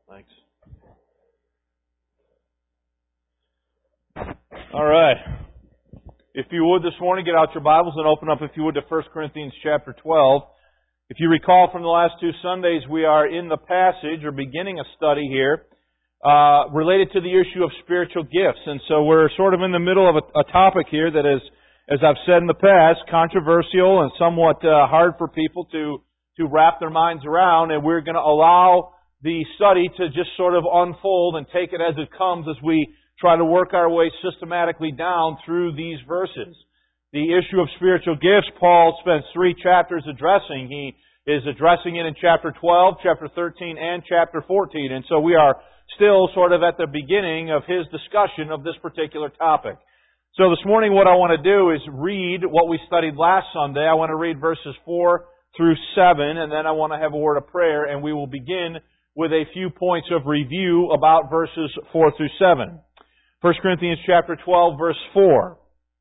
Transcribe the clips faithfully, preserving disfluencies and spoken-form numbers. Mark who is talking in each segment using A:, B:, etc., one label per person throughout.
A: Thanks. All right. If you would this morning, get out your Bibles and open up, if you would, to First Corinthians chapter twelve. If you recall from the last two Sundays, we are in the passage, or beginning a study here, uh, related to the issue of spiritual gifts. And so we're sort of in the middle of a, a topic here that is, as I've said in the past, controversial and somewhat uh, hard for people to, to wrap their minds around. And we're going to allow the study to just sort of unfold and take it as it comes as we try to work our way systematically down through these verses. The issue of spiritual gifts, Paul spends three chapters addressing. He is addressing it in chapter twelve, chapter thirteen, and chapter fourteen. And so we are still sort of at the beginning of his discussion of this particular topic. So this morning what I want to do is read what we studied last Sunday. I want to read verses four through seven, and then I want to have a word of prayer, and we will begin with a few points of review about verses four through seven. First Corinthians chapter twelve, verse four.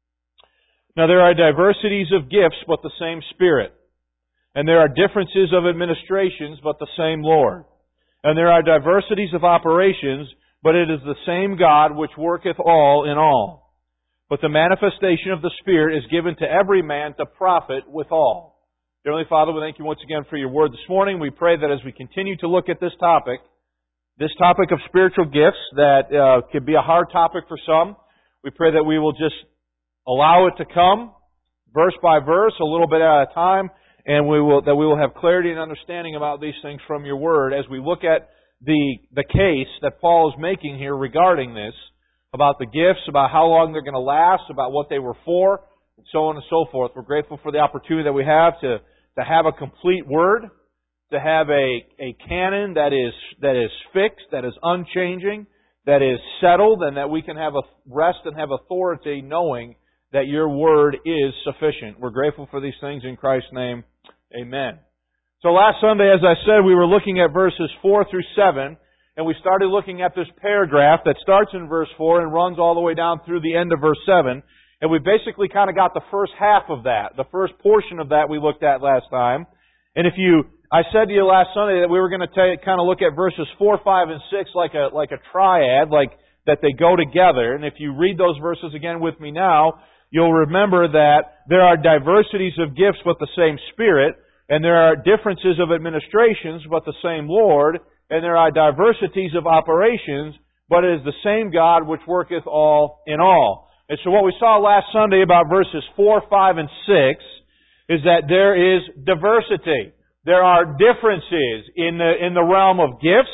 A: Now there are diversities of gifts, but the same Spirit. And there are differences of administrations, but the same Lord. And there are diversities of operations, but it is the same God which worketh all in all. But the manifestation of the Spirit is given to every man to profit withal. Dear Heavenly Father, we thank you once again for your word this morning. We pray that as we continue to look at this topic, this topic of spiritual gifts that uh, could be a hard topic for some, we pray that we will just allow it to come verse by verse, a little bit at a time, and we will that we will have clarity and understanding about these things from your word as we look at the the case that Paul is making here regarding this, about the gifts, about how long they're going to last, about what they were for, and so on and so forth. We're grateful for the opportunity that we have to, to have a complete word, to have a, a canon that is that is fixed, that is unchanging, that is settled, and that we can have a rest and have authority knowing that your word is sufficient. We're grateful for these things in Christ's name. Amen. So last Sunday, as I said, we were looking at verses four through seven, and we started looking at this paragraph that starts in verse four and runs all the way down through the end of verse seven. And we basically kind of got the first half of that, the first portion of that we looked at last time. And if you, I said to you last Sunday that we were going to take, kind of look at verses four, five, and six like a like a triad, like that they go together. And if you read those verses again with me now, you'll remember that there are diversities of gifts but the same Spirit, and there are differences of administrations but the same Lord, and there are diversities of operations, but it is the same God which worketh all in all. And so what we saw last Sunday about verses four, five, and six is that there is diversity. There are differences in the, in the realm of gifts.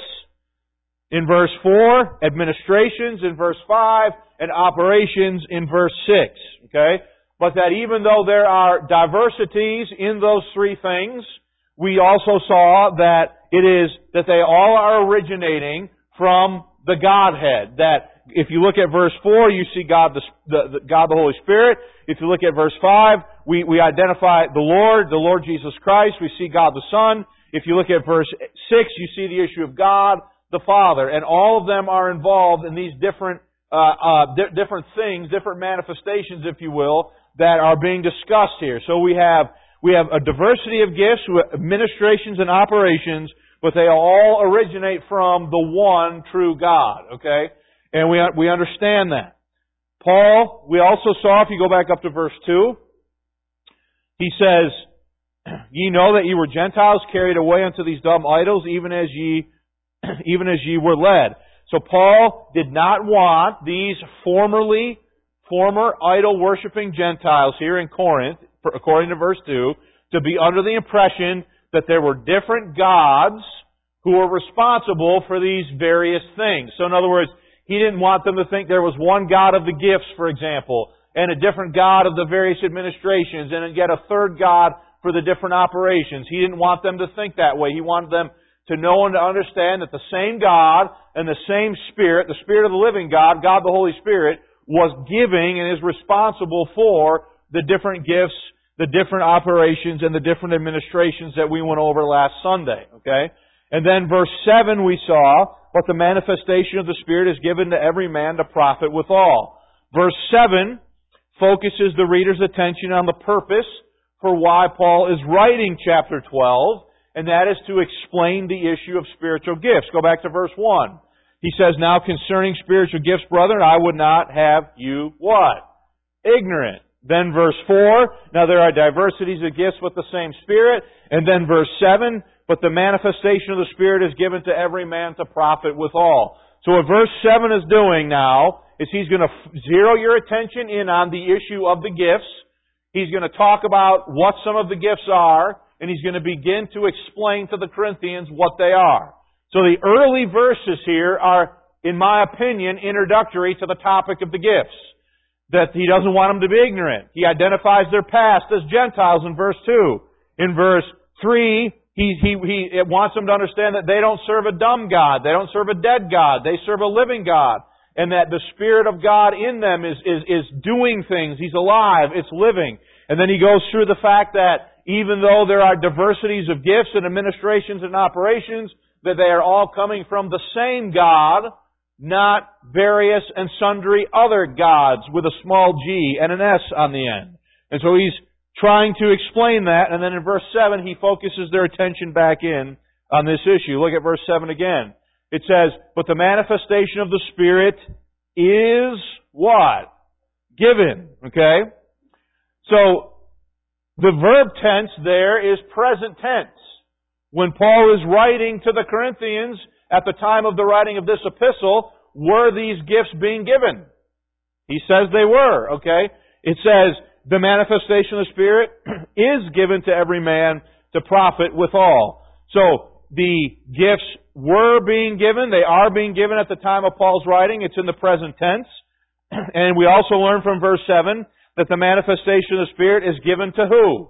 A: In verse four, administrations in verse five, and operations in verse six. Okay? But that even though there are diversities in those three things, we also saw that it is that they all are originating from the Godhead. That if you look at verse four, you see God the, the, the God the Holy Spirit. If you look at verse five, we, we identify the Lord, the Lord Jesus Christ. We see God the Son. If you look at verse six, you see the issue of God the Father. And all of them are involved in these different uh, uh, di- different things, different manifestations, if you will, that are being discussed here. So we have we have a diversity of gifts, administrations, and operations, but they all originate from the one true God. Okay, and we we understand that. Paul, we also saw, if you go back up to verse two, he says, "Ye know that ye were Gentiles carried away unto these dumb idols, even as ye even as ye were led." So Paul did not want these formerly former idol-worshipping Gentiles here in Corinth, according to verse two, to be under the impression that there were different gods who were responsible for these various things. So in other words, he didn't want them to think there was one God of the gifts, for example, and a different God of the various administrations, and yet a third God for the different operations. He didn't want them to think that way. He wanted them to know and to understand that the same God and the same Spirit, the Spirit of the living God, God the Holy Spirit, was giving and is responsible for the different gifts, the different operations, and the different administrations that we went over last Sunday. Okay? And then verse seven we saw, but the manifestation of the Spirit is given to every man to profit withal. Verse seven focuses the reader's attention on the purpose for why Paul is writing chapter twelve, and that is to explain the issue of spiritual gifts. Go back to verse one. He says, now concerning spiritual gifts, brethren, I would not have you what? Ignorant. Then verse four, now there are diversities of gifts with the same Spirit. And then verse seven, but the manifestation of the Spirit is given to every man to profit withal. So what verse seven is doing now is he's going to zero your attention in on the issue of the gifts. He's going to talk about what some of the gifts are, and he's going to begin to explain to the Corinthians what they are. So the early verses here are, in my opinion, introductory to the topic of the gifts. That he doesn't want them to be ignorant. He identifies their past as Gentiles in verse two. In verse three, he, he, he it wants them to understand that they don't serve a dumb God. They don't serve a dead God. They serve a living God. And that the Spirit of God in them is, is, is doing things. He's alive. It's living. And then he goes through the fact that even though there are diversities of gifts and administrations and operations, that they are all coming from the same God, not various and sundry other gods with a small g and an S on the end. And so he's trying to explain that, and then in verse seven he focuses their attention back in on this issue. Look at verse seven again. It says, but the manifestation of the Spirit is what? Given. Okay? So, the verb tense there is present tense. When Paul is writing to the Corinthians, at the time of the writing of this epistle, were these gifts being given? He says they were, okay? It says, the manifestation of the Spirit is given to every man to profit withal. So, the gifts were being given, they are being given at the time of Paul's writing, it's in the present tense. And we also learn from verse seven that the manifestation of the Spirit is given to who?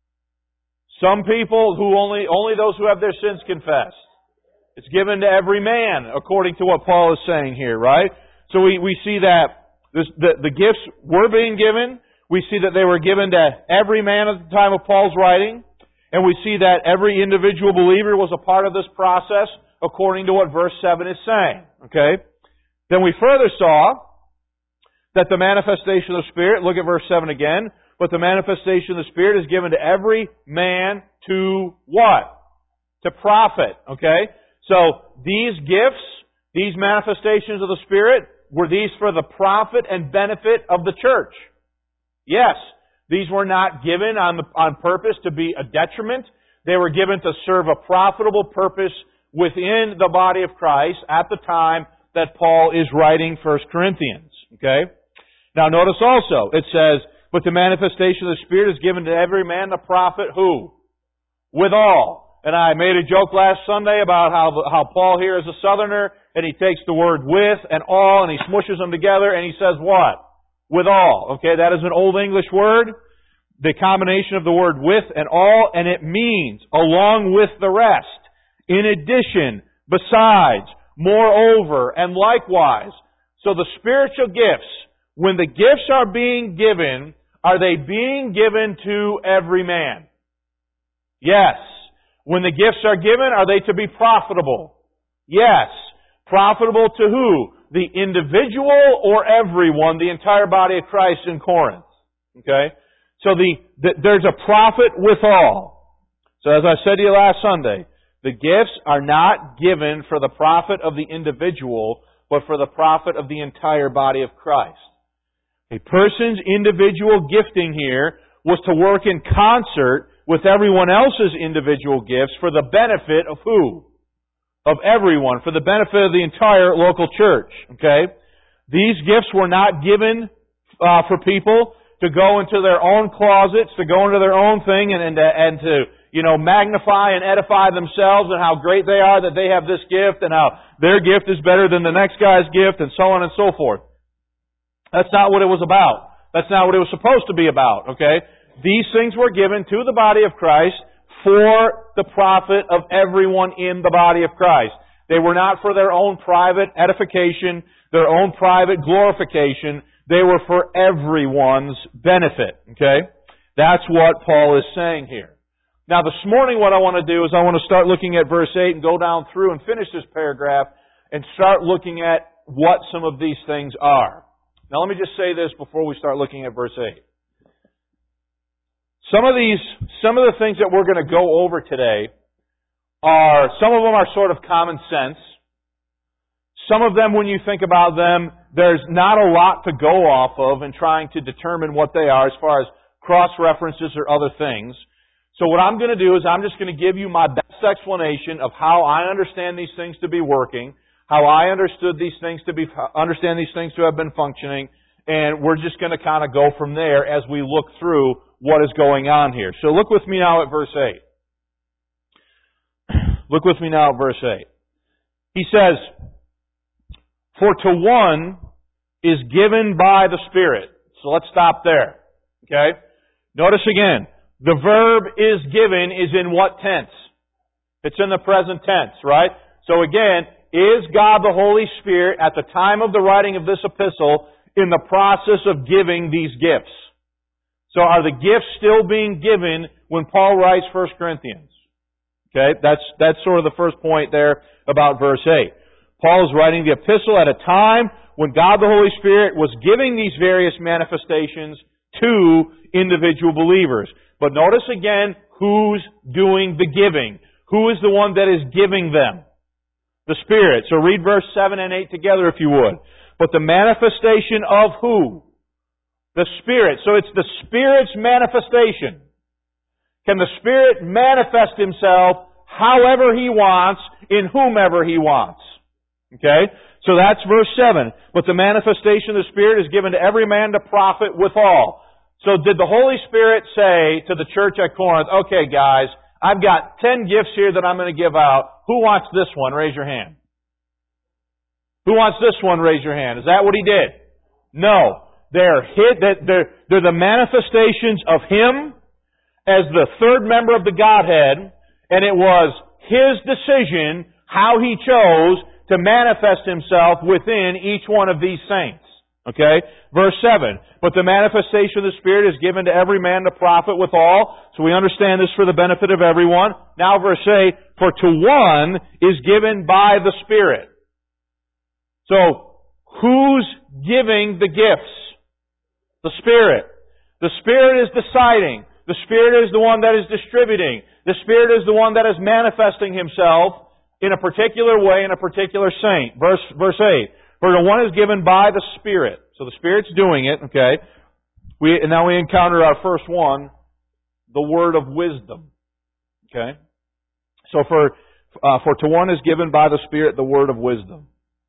A: Some people who only, only those who have their sins confessed. It's given to every man, according to what Paul is saying here, right? So we, we see that this, the, the gifts were being given. We see that they were given to every man at the time of Paul's writing. And we see that every individual believer was a part of this process, according to what verse seven is saying. Okay? Then we further saw that the manifestation of the Spirit, look at verse seven again, but the manifestation of the Spirit is given to every man to what? To profit. Okay? So, these gifts, these manifestations of the Spirit, were these for the profit and benefit of the church? Yes. These were not given on, the, on purpose to be a detriment. They were given to serve a profitable purpose within the body of Christ at the time that Paul is writing First Corinthians. Okay? Now notice also, it says, but the manifestation of the Spirit is given to every man to profit who? Withal. And I made a joke last Sunday about how how Paul here is a southerner, and he takes the word with and all, and he smushes them together, and he says what? Withal. Okay, that is an Old English word. The combination of the word with and all, and it means along with the rest, in addition, besides, moreover, and likewise. So the spiritual gifts, when the gifts are being given, are they being given to every man? Yes. When the gifts are given, are they to be profitable? Yes. Profitable to who? The individual or everyone, the entire body of Christ in Corinth. Okay? So the, the there's a profit withal. So as I said to you last Sunday, the gifts are not given for the profit of the individual, but for the profit of the entire body of Christ. A person's individual gifting here was to work in concert with everyone else's individual gifts for the benefit of who? Of everyone, for the benefit of the entire local church. Okay? These gifts were not given uh, for people to go into their own closets, to go into their own thing and, and, and to, you know, magnify and edify themselves and how great they are that they have this gift and how their gift is better than the next guy's gift and so on and so forth. That's not what it was about. That's not what it was supposed to be about. Okay? These things were given to the body of Christ for the profit of everyone in the body of Christ. They were not for their own private edification, their own private glorification. They were for everyone's benefit. Okay? That's what Paul is saying here. Now this morning what I want to do is I want to start looking at verse eight and go down through and finish this paragraph and start looking at what some of these things are. Now let me just say this before we start looking at verse eight. Some of these, some of the things that we're going to go over today are, some of them are sort of common sense. Some of them, when you think about them, there's not a lot to go off of in trying to determine what they are as far as cross-references or other things. So what I'm going to do is I'm just going to give you my best explanation of how I understand these things to be working, how I understood these things to be, understand these things to have been functioning, and we're just going to kind of go from there as we look through what is going on here. So look with me now at verse eight. Look with me now at verse eight. He says, "For to one is given by the Spirit." So let's stop there. Okay? Notice again, the verb "is given" is in what tense? It's in the present tense, right? So again, is God the Holy Spirit at the time of the writing of this epistle in the process of giving these gifts? So are the gifts still being given when Paul writes First Corinthians? Okay, that's, that's sort of the first point there about verse eight. Paul is writing the epistle at a time when God the Holy Spirit was giving these various manifestations to individual believers. But notice again, who's doing the giving? Who is the one that is giving them? The Spirit. So read verse seven and eight together if you would. But the manifestation of who? The Spirit. So it's the Spirit's manifestation. Can the Spirit manifest Himself however He wants, in whomever He wants? Okay? So that's verse seven. But the manifestation of the Spirit is given to every man to profit withal. So did the Holy Spirit say to the church at Corinth, okay guys, I've got ten gifts here that I'm going to give out. Who wants this one? Raise your hand. Who wants this one? Raise your hand. Is that what He did? No. They're, hid, they're, they're the manifestations of Him as the third member of the Godhead, and it was His decision how He chose to manifest Himself within each one of these saints. Okay? Verse seven. But the manifestation of the Spirit is given to every man to profit withal. So we understand this for the benefit of everyone. Now verse eight. For to one is given by the Spirit. So, who's giving the gifts? The Spirit. The Spirit is deciding. The Spirit is the one that is distributing. The Spirit is the one that is manifesting Himself in a particular way in a particular saint. Verse, verse eight. For the one is given by the Spirit. So the Spirit's doing it, okay? We, and now we encounter our first one, the word of wisdom. Okay? So for, uh, for to one is given by the Spirit the word of wisdom.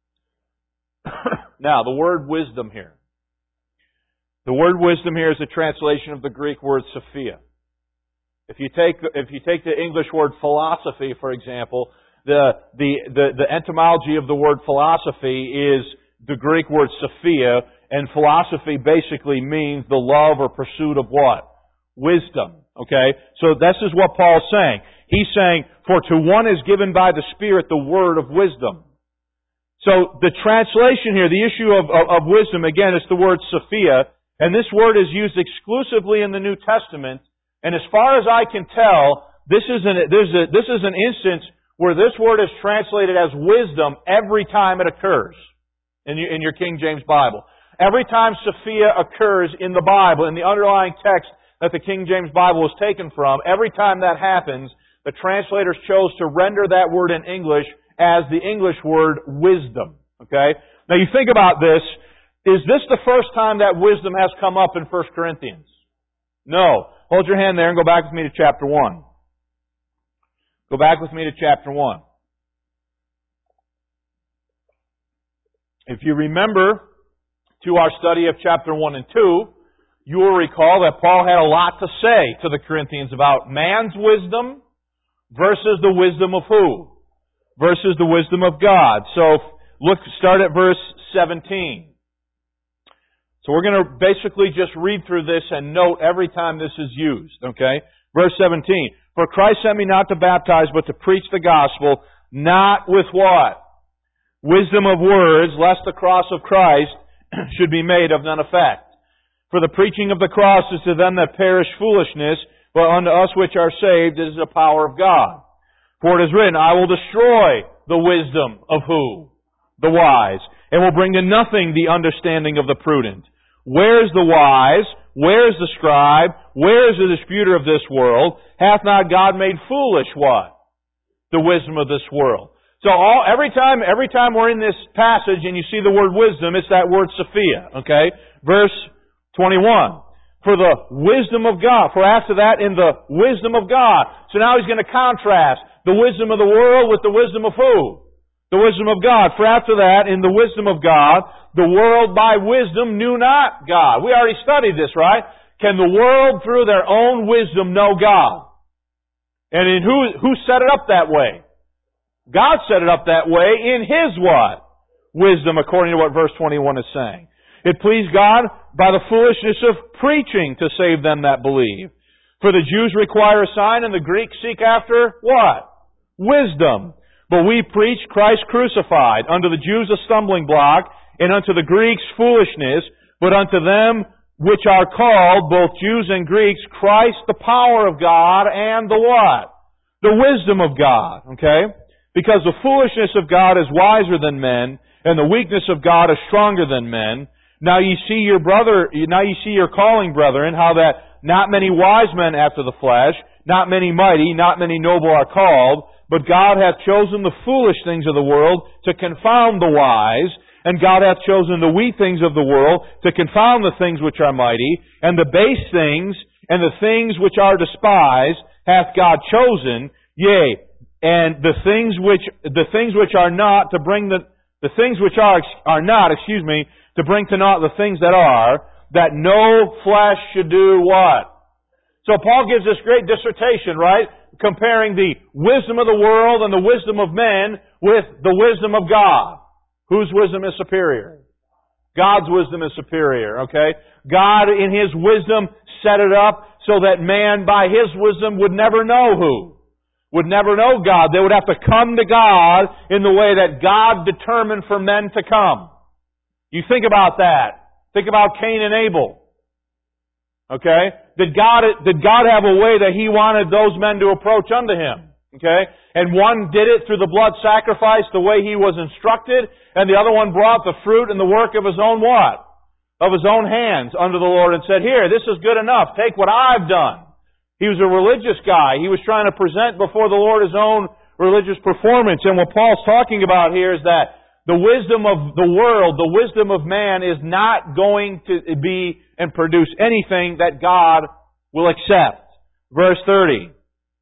A: Now, the word wisdom here. The word wisdom here is a translation of the Greek word Sophia. If you take, if you take the English word philosophy, for example, the, the, the, the etymology of the word philosophy is the Greek word Sophia, and philosophy basically means the love or pursuit of what? Wisdom. Okay? So this is what Paul's saying. He's saying, for to one is given by the Spirit the word of wisdom. So the translation here, the issue of, of, of wisdom, again, is the word Sophia, and this word is used exclusively in the New Testament. And as far as I can tell, this is an, there's a, this is an instance where this word is translated as wisdom every time it occurs in your, in your King James Bible. Every time Sophia occurs in the Bible, in the underlying text that the King James Bible was taken from, every time that happens, the translators chose to render that word in English as the English word wisdom. Okay? Now you think about this. Is this the first time that wisdom has come up in First Corinthians? No. Hold your hand there and go back with me to chapter one. Go back with me to chapter one. If you remember to our study of chapter one and two, you will recall that Paul had a lot to say to the Corinthians about man's wisdom versus the wisdom of who? Versus the wisdom of God. So look, start at verse seventeen. So we're going to basically just read through this and note every time this is used, okay? Verse seventeen. For Christ sent me not to baptize, but to preach the gospel, not with what? Wisdom of words, lest the cross of Christ should be made of none effect. For the preaching of the cross is to them that perish foolishness, but unto us which are saved it is the power of God. For it is written, I will destroy the wisdom of who? The wise, and will bring to nothing the understanding of the prudent. Where is the wise? Where is the scribe? Where is the disputer of this world? Hath not God made foolish what? the wisdom of this world. So all, every time, every time we're in this passage and you see the word wisdom, it's that word Sophia, okay? Verse twenty-one. For the wisdom of God. For after that, in the wisdom of God. So now he's going to contrast the wisdom of the world with the wisdom of who? The wisdom of God. For after that, in the wisdom of God, the world by wisdom knew not God. We already studied this, right? Can the world through their own wisdom know God? And in who, who set it up that way? God set it up that way in His what? Wisdom, according to what verse twenty-one is saying. It pleased God by the foolishness of preaching to save them that believe. For the Jews require a sign and the Greeks seek after what? Wisdom. But we preach Christ crucified, unto the Jews a stumbling block, and unto the Greeks foolishness, but unto them which are called, both Jews and Greeks, Christ the power of God and the what? The wisdom of God. Okay? Because the foolishness of God is wiser than men, and the weakness of God is stronger than men. Now ye see your brother, now ye see your calling, brethren, how that not many wise men after the flesh, not many mighty, not many noble are called, but God hath chosen the foolish things of the world to confound the wise, and God hath chosen the weak things of the world to confound the things which are mighty, and the base things and the things which are despised hath God chosen, yea, and the things which the things which are not to bring the the things which are are not, excuse me, to bring to naught the things that are, that no flesh should do what? So Paul gives this great dissertation, right? Comparing the wisdom of the world and the wisdom of men with the wisdom of God. Whose wisdom is superior? God's wisdom is superior, okay? God in His wisdom set it up so that man by His wisdom would never know who? Would never know God. They would have to come to God in the way that God determined for men to come. You think about that. Think about Cain and Abel. Okay? Did God, did God have a way that He wanted those men to approach unto Him? Okay? And one did it through the blood sacrifice the way he was instructed, and the other one brought the fruit and the work of his own what? Of his own hands unto the Lord and said, here, this is good enough. Take what I've done. He was a religious guy. He was trying to present before the Lord His own religious performance. And what Paul's talking about here is that the wisdom of the world, the wisdom of man is not going to be and produce anything that God will accept. Verse thirty.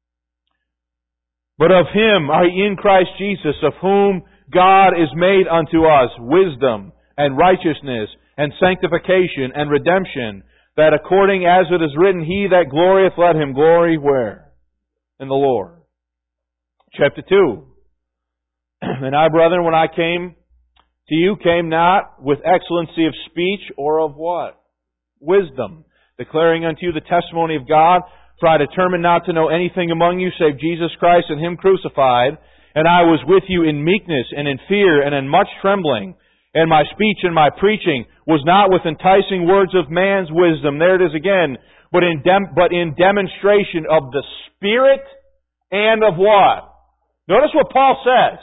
A: But of Him are ye in Christ Jesus, of whom God is made unto us wisdom and righteousness and sanctification and redemption, that according as it is written, He that glorieth, let him glory where? In the Lord. Chapter two. And I, brethren, when I came to you, came not with excellency of speech or of what? Wisdom, declaring unto you the testimony of God. For I determined not to know anything among you save Jesus Christ and Him crucified. And I was with you in meekness and in fear and in much trembling. And my speech and my preaching was not with enticing words of man's wisdom. There it is again. But in dem- but in demonstration of the Spirit and of what? Notice what Paul says.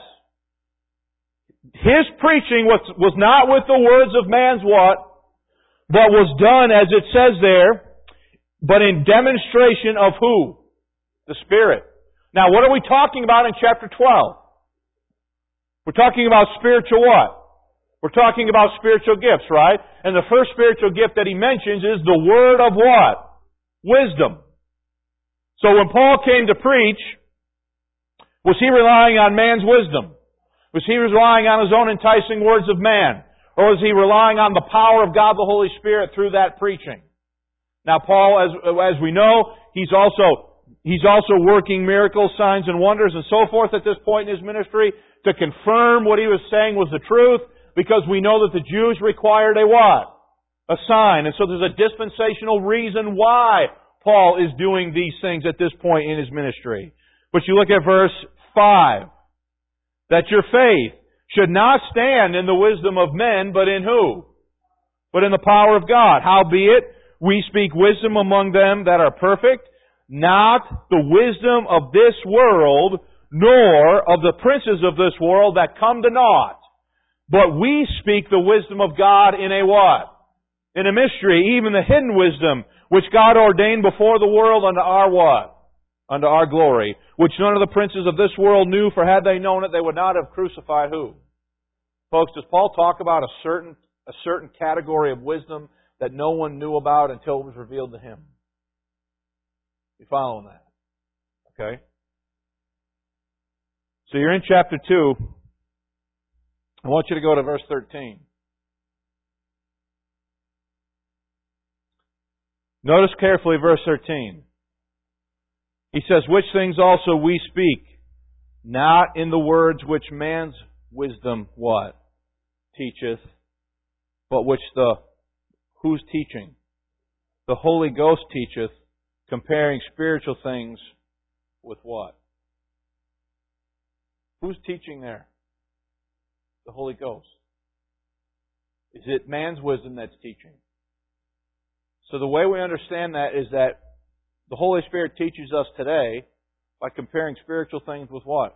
A: His preaching was, was not with the words of man's what? But was done, as it says there, but in demonstration of who? The Spirit. Now, what are we talking about in chapter twelve? We're talking about spiritual what? We're talking about spiritual gifts, right? And the first spiritual gift that he mentions is the word of what? Wisdom. So when Paul came to preach, was he relying on man's wisdom? Was he relying on his own enticing words of man? Or was he relying on the power of God the Holy Spirit through that preaching? Now Paul, as, as we know, he's also, he's also working miracles, signs, and wonders and so forth at this point in his ministry to confirm what he was saying was the truth, because we know that the Jews required a what? A sign. And so there's a dispensational reason why Paul is doing these things at this point in his ministry. But you look at verse five. That your faith should not stand in the wisdom of men, but in who? But in the power of God. Howbeit, we speak wisdom among them that are perfect, not the wisdom of this world, nor of the princes of this world that come to naught. But we speak the wisdom of God in a what? In a mystery, even the hidden wisdom, which God ordained before the world unto our what? Unto our glory, which none of the princes of this world knew, for had they known it, they would not have crucified who? Folks, does Paul talk about a certain, a certain category of wisdom that no one knew about until it was revealed to him? You following that? Okay? So you're in chapter two. I want you to go to verse thirteen. Notice carefully verse thirteen. He says, which things also we speak, not in the words which man's wisdom, what? Teacheth, but which the, who's teaching? The Holy Ghost teacheth, comparing spiritual things with what? Who's teaching there? The Holy Ghost. Is it man's wisdom that's teaching? So the way we understand that is that the Holy Spirit teaches us today by comparing spiritual things with what?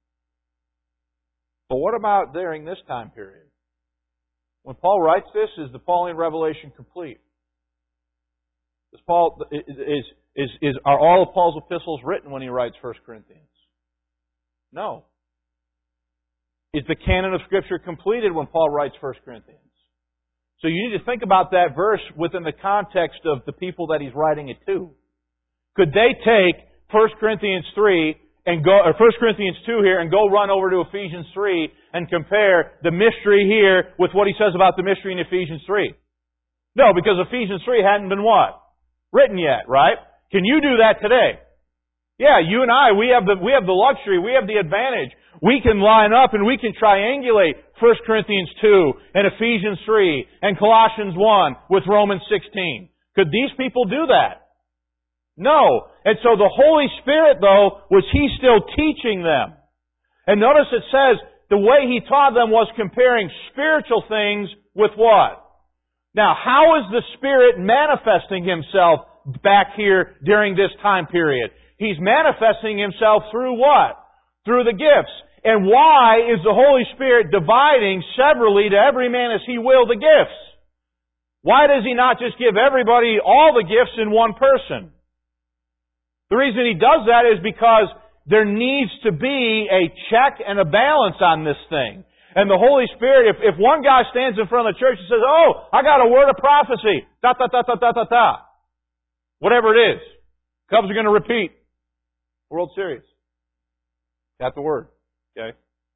A: But what about during this time period? When Paul writes this, is the Pauline revelation complete? Is Paul is is is are all of Paul's epistles written when he writes First Corinthians? No. Is the canon of Scripture completed when Paul writes First Corinthians? So you need to think about that verse within the context of the people that he's writing it to. Could they take First Corinthians three and go, or First Corinthians two here and go run over to Ephesians three and compare the mystery here with what he says about the mystery in Ephesians three? No, because Ephesians three hadn't been what? Written yet, right? Can you do that today? Yeah, you and I, we have the, we have the luxury, we have the advantage. We can line up and we can triangulate First Corinthians two and Ephesians three and Colossians one with Romans sixteen. Could these people do that? No. And so the Holy Spirit, though, was He still teaching them. And notice it says the way He taught them was comparing spiritual things with what? Now, how is the Spirit manifesting Himself back here during this time period? He's manifesting Himself through what? Through the gifts. And why is the Holy Spirit dividing severally to every man as He will the gifts? Why does He not just give everybody all the gifts in one person? The reason He does that is because there needs to be a check and a balance on this thing. And the Holy Spirit, if, if one guy stands in front of the church and says, oh, I got a word of prophecy, da da da da da da da, whatever it is, Cubs are going to repeat World Series. Got the word. Okay.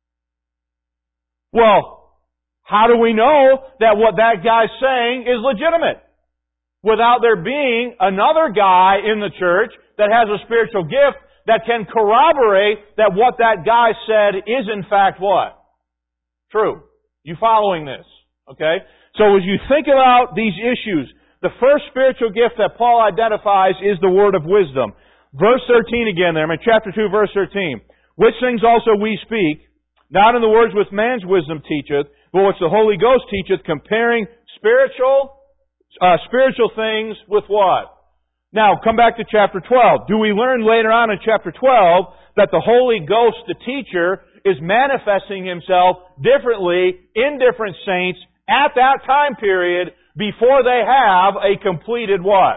A: Well, how do we know that what that guy's saying is legitimate? Without there being another guy in the church that has a spiritual gift that can corroborate that what that guy said is in fact what? True. You following this? Okay? So as you think about these issues, the first spiritual gift that Paul identifies is the word of wisdom. Verse thirteen again there, I'm in chapter two, verse thirteen. Which things also we speak, not in the words which man's wisdom teacheth, but which the Holy Ghost teacheth, comparing spiritual, uh, spiritual things with what? Now, come back to chapter twelve. Do we learn later on in chapter twelve that the Holy Ghost, the teacher, is manifesting Himself differently in different saints at that time period before they have a completed what?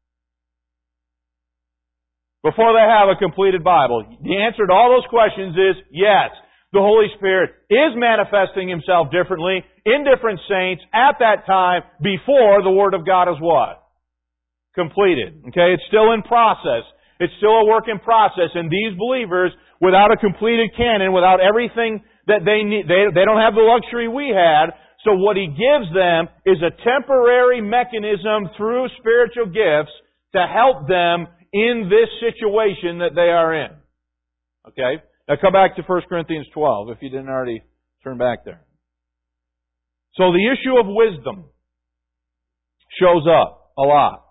A: Before they have a completed Bible. The answer to all those questions is yes. The Holy Spirit is manifesting Himself differently in different saints at that time before the Word of God is what? Completed. Okay? It's still in process. It's still a work in process. And these believers, without a completed canon, without everything that they need, they, they don't have the luxury we had. So what He gives them is a temporary mechanism through spiritual gifts to help them in this situation that they are in. Okay? Now come back to First Corinthians twelve, if you didn't already turn back there. So the issue of wisdom shows up a lot.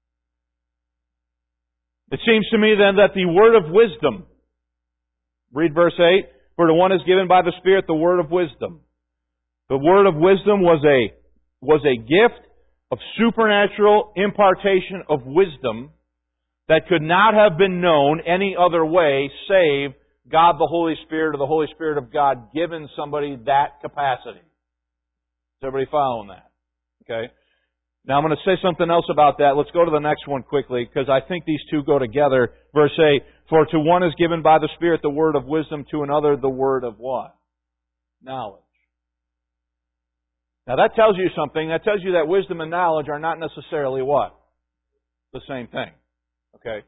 A: It seems to me then that the word of wisdom, read verse eight, for to one is given by the Spirit the word of wisdom. The word of wisdom was a, was a gift of supernatural impartation of wisdom that could not have been known any other way save God the Holy Spirit or the Holy Spirit of God given somebody that capacity. Is everybody following that? Okay? Now I'm going to say something else about that. Let's go to the next one quickly, because I think these two go together. Verse eight, for to one is given by the Spirit the word of wisdom, to another the word of what? Knowledge. Now that tells you something. That tells you that wisdom and knowledge are not necessarily what? The same thing. Okay?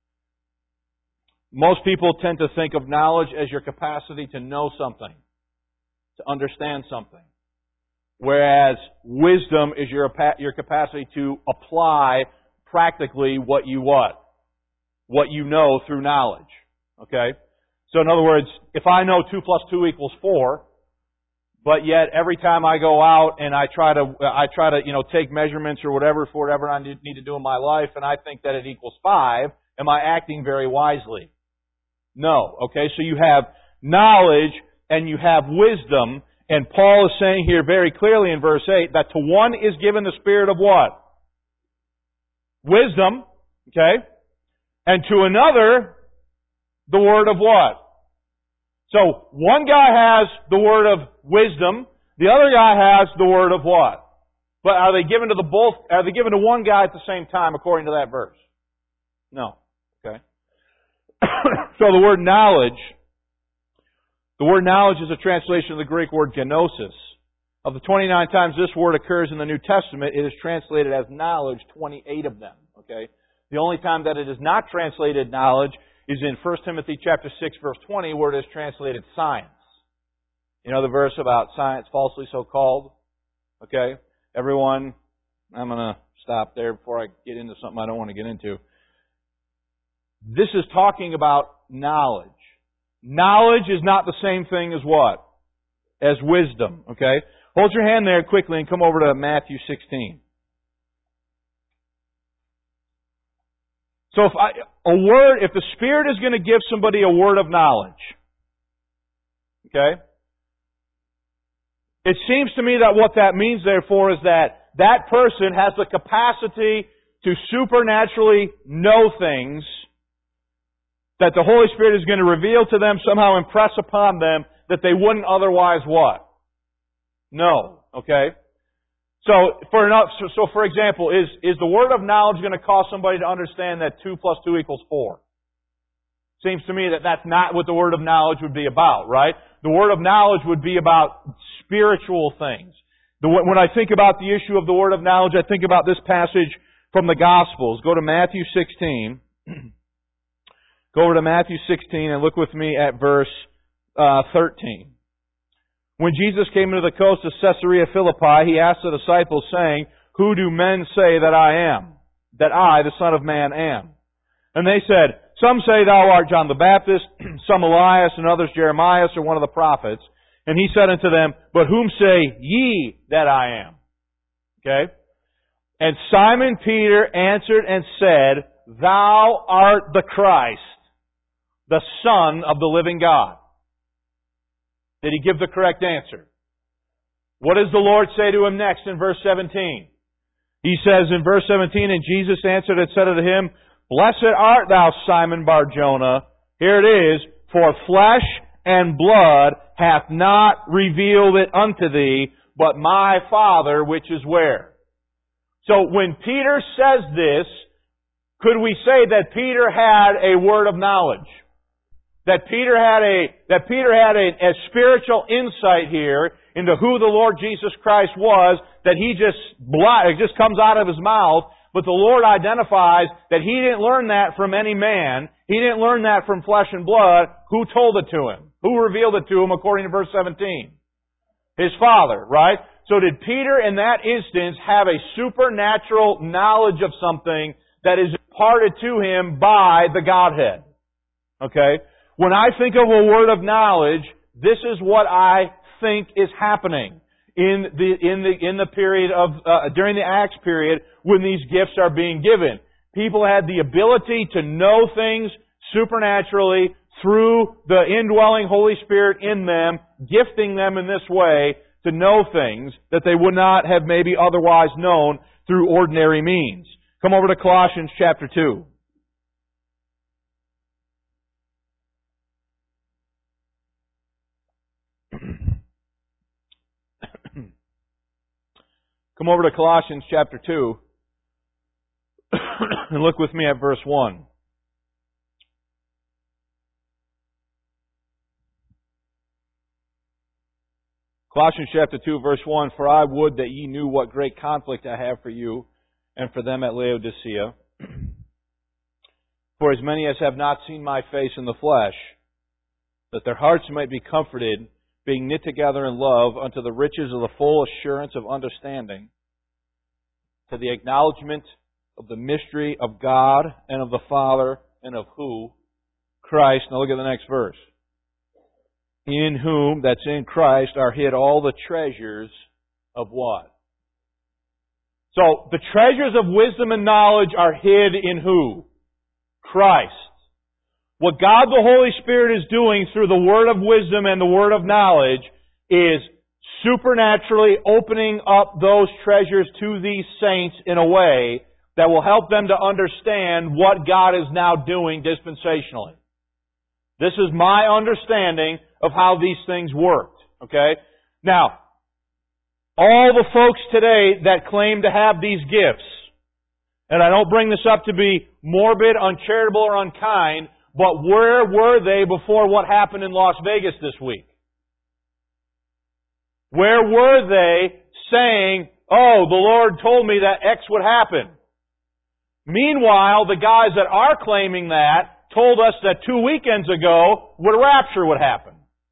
A: Most people tend to think of knowledge as your capacity to know something, to understand something. Whereas wisdom is your your capacity to apply practically what you what? What you know through knowledge. Okay? So in other words, if I know two plus two equals four, but yet every time I go out and I try to I try to, you know, take measurements or whatever for whatever I need to do in my life and I think that it equals five, am I acting very wisely? No. Okay? So you have knowledge and you have wisdom. And Paul is saying here very clearly in verse eight that to one is given the spirit of what? Wisdom. Okay? And to another, the word of what? So, one guy has the word of wisdom, the other guy has the word of what? But are they given to the both, are they given to one guy at the same time according to that verse? No. Okay? So the word knowledge, the word knowledge is a translation of the Greek word gnosis. Of the twenty-nine times this word occurs in the New Testament, it is translated as knowledge, twenty-eight of them. Okay? The only time that it is not translated knowledge is in First Timothy chapter six, verse twenty, where it is translated science. You know the verse about science falsely so called? Okay? Everyone, I'm going to stop there before I get into something I don't want to get into. This is talking about knowledge. Knowledge is not the same thing as what? As wisdom. Okay? Hold your hand there quickly and come over to Matthew sixteen. So if I, a word, if the Spirit is going to give somebody a word of knowledge, okay, it seems to me that what that means, therefore, is that that person has the capacity to supernaturally know things that the Holy Spirit is going to reveal to them, somehow impress upon them, that they wouldn't otherwise what? Know. Okay? So, for enough, so, so for example, is, is the word of knowledge going to cause somebody to understand that two plus two equals four? Seems to me that that's not what the word of knowledge would be about, right? The word of knowledge would be about spiritual things. The, when I think about the issue of the word of knowledge, I think about this passage from the Gospels. Go to Matthew sixteen. Go over to Matthew sixteen and look with me at verse uh, thirteen. When Jesus came into the coast of Caesarea Philippi, He asked the disciples, saying, who do men say that I am? That I, the Son of Man, am? And they said, some say thou art John the Baptist, some Elias, and others Jeremias, or one of the prophets. And He said unto them, but whom say ye that I am? Okay? And Simon Peter answered and said, thou art the Christ, the Son of the living God. Did he give the correct answer? What does the Lord say to him next in verse seventeen? He says in verse seventeen, and Jesus answered and said unto him, blessed art thou, Simon Bar-Jonah. Here it is, for flesh and blood hath not revealed it unto thee, but my Father which is where? So when Peter says this, could we say that Peter had a word of knowledge? That Peter had a that Peter had a, a spiritual insight here into who the Lord Jesus Christ was, that he just it just comes out of his mouth, but the Lord identifies that he didn't learn that from any man. He didn't learn that from flesh and blood. Who told it to him? Who revealed it to him according to verse seventeen? His Father, right? So did Peter in that instance have a supernatural knowledge of something that is imparted to him by the Godhead? Okay? When I think of a word of knowledge, this is what I think is happening in the in the in the period of uh, during the Acts period when these gifts are being given. People had the ability to know things supernaturally through the indwelling Holy Spirit in them, gifting them in this way to know things that they would not have maybe otherwise known through ordinary means. Come over to Colossians chapter two. Come over to Colossians chapter two and look with me at verse one. Colossians chapter two, verse one, For I would that ye knew what great conflict I have for you and for them at Laodicea. For as many as have not seen my face in the flesh, that their hearts might be comforted, being knit together in love, unto the riches of the full assurance of understanding, to the acknowledgement of the mystery of God and of the Father and of who? Christ. Now look at the next verse. In whom, that's in Christ, are hid all the treasures of what? So, the treasures of wisdom and knowledge are hid in who? Christ. What God the Holy Spirit is doing through the word of wisdom and the word of knowledge is supernaturally opening up those treasures to these saints in a way that will help them to understand what God is now doing dispensationally. This is my understanding of how these things worked. Okay? Now, all the folks today that claim to have these gifts, and I don't bring this up to be morbid, uncharitable, or unkind, but where were they before what happened in Las Vegas this week? Where were they saying, oh, the Lord told me that X would happen? Meanwhile, the guys that are claiming that told us that two weekends ago what a rapture would happen.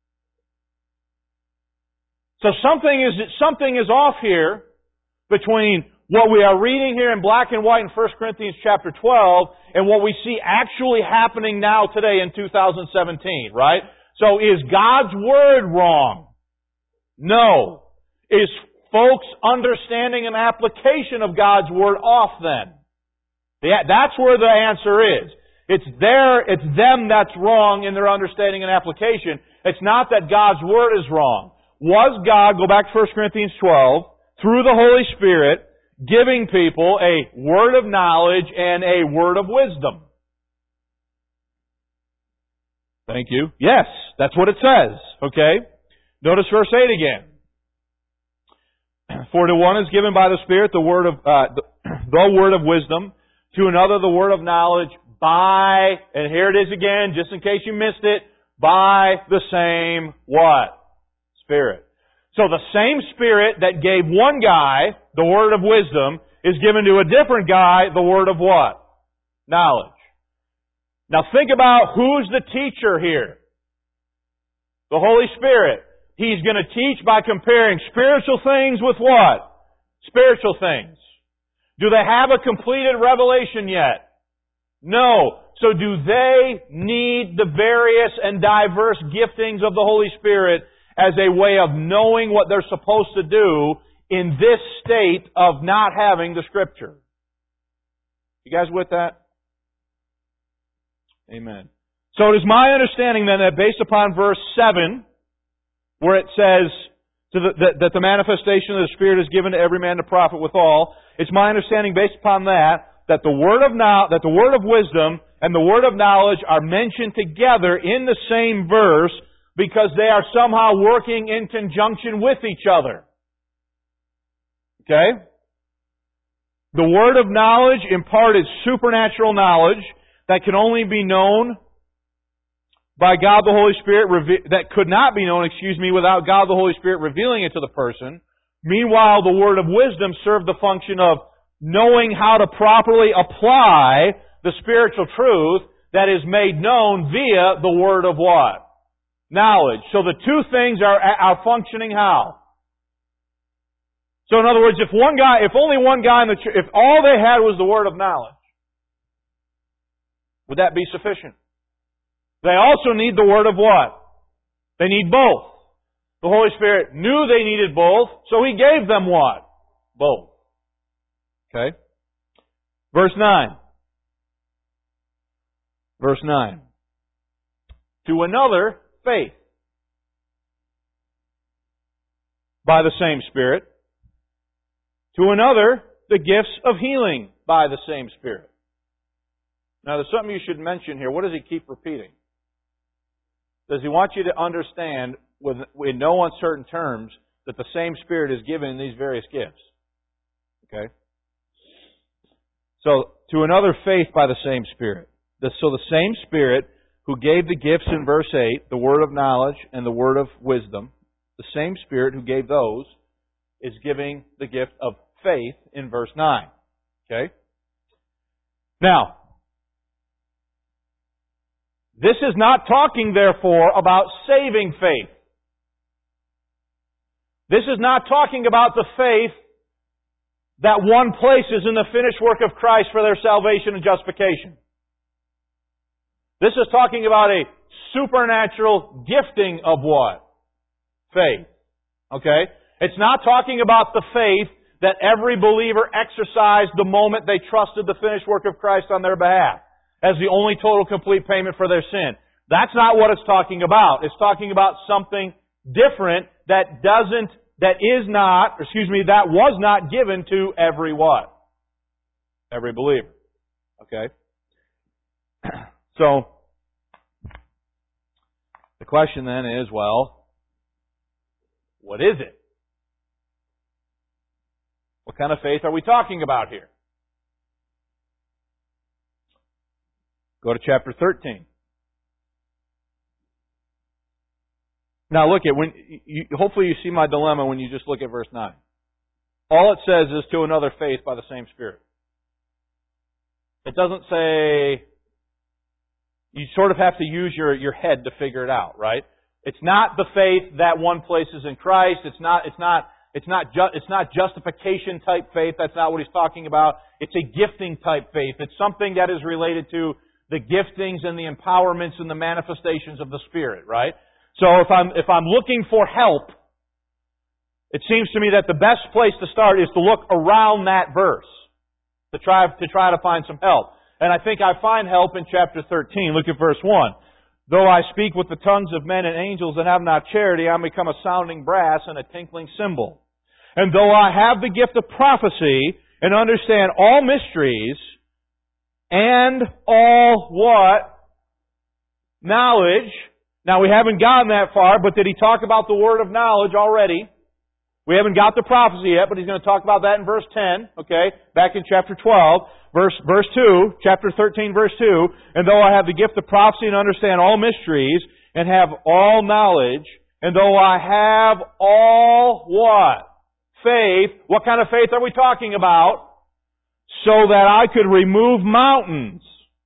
A: So something is something is off here between what we are reading here in black and white in First Corinthians chapter twelve and what we see actually happening now today in two thousand seventeen, right? So is God's Word wrong? No. Is folks' understanding and application of God's Word off then? That's where the answer is. It's there, it's them that's wrong in their understanding and application. It's not that God's Word is wrong. Was God, go back to First Corinthians twelve, through the Holy Spirit, giving people a word of knowledge and a word of wisdom? Thank you. Yes, that's what it says. Okay? Notice verse eight again. For to one is given by the Spirit the word of uh, the, the word of wisdom, to another the word of knowledge by, and here it is again, just in case you missed it, by the same what? Spirit. So the same Spirit that gave one guy the word of wisdom is given to a different guy the word of what? Knowledge. Now think about who's the teacher here. The Holy Spirit. He's going to teach by comparing spiritual things with what? Spiritual things. Do they have a completed revelation yet? No. So do they need the various and diverse giftings of the Holy Spirit as a way of knowing what they're supposed to do in this state of not having the Scripture? You guys with that? Amen. So it is my understanding then that based upon verse seven, where it says to the, that, that the manifestation of the Spirit is given to every man to profit withal, it's my understanding based upon that that the word of now that the word of wisdom and the word of knowledge are mentioned together in the same verse because they are somehow working in conjunction with each other. Okay? The word of knowledge imparted supernatural knowledge that can only be known by God the Holy Spirit, that could not be known, excuse me, without God the Holy Spirit revealing it to the person. Meanwhile, the word of wisdom served the function of knowing how to properly apply the spiritual truth that is made known via the word of what? Knowledge. So the two things are, are functioning how? So in other words, if one guy, if only one guy in the church, if all they had was the word of knowledge, would that be sufficient? They also need the word of what? They need both. The Holy Spirit knew they needed both, so He gave them what? Both. Okay? Verse nine. Verse nine. To another, faith. By the same Spirit. To another, the gifts of healing by the same Spirit. Now there's something you should mention here. What does He keep repeating? Does He want you to understand with, in no uncertain terms that the same Spirit is given in these various gifts? Okay? So, to another faith by the same Spirit. The, so the same Spirit who gave the gifts in verse eight, the word of knowledge and the word of wisdom, the same Spirit who gave those is giving the gift of faith in verse nine. Okay? Now, this is not talking, therefore, about saving faith. This is not talking about the faith that one places in the finished work of Christ for their salvation and justification. This is talking about a supernatural gifting of what? Faith. Okay? It's not talking about the faith that every believer exercised the moment they trusted the finished work of Christ on their behalf as the only total complete payment for their sin. That's not what it's talking about. It's talking about something different that doesn't, that is not, excuse me, that was not given to every what? Every believer. Okay? So, the question then is, well, what is it? What kind of faith are we talking about here? Go to chapter thirteen. Now look at when you, hopefully you see my dilemma when you just look at verse nine. All it says is to another faith by the same Spirit. It doesn't say. You sort of have to use your, your head to figure it out, right? It's not the faith that one places in Christ. It's not. It's not. It's not. Ju- it's not justification type faith. That's not what he's talking about. It's a gifting type faith. It's something that is related to the giftings and the empowerments and the manifestations of the Spirit, right? So if I'm, if I'm looking for help, it seems to me that the best place to start is to look around that verse to try, to try to find some help. And I think I find help in chapter thirteen. Look at verse one. Though I speak with the tongues of men and angels and have not charity, I become a sounding brass and a tinkling cymbal. And though I have the gift of prophecy and understand all mysteries and all what? Knowledge. Now we haven't gotten that far, but did he talk about the word of knowledge already? We haven't got the prophecy yet, but he's going to talk about that in verse ten, okay? Back in chapter twelve, verse, verse two, chapter thirteen, verse two. And though I have the gift of prophecy and understand all mysteries and have all knowledge, and though I have all what? Faith. What kind of faith are we talking about? So that I could remove mountains.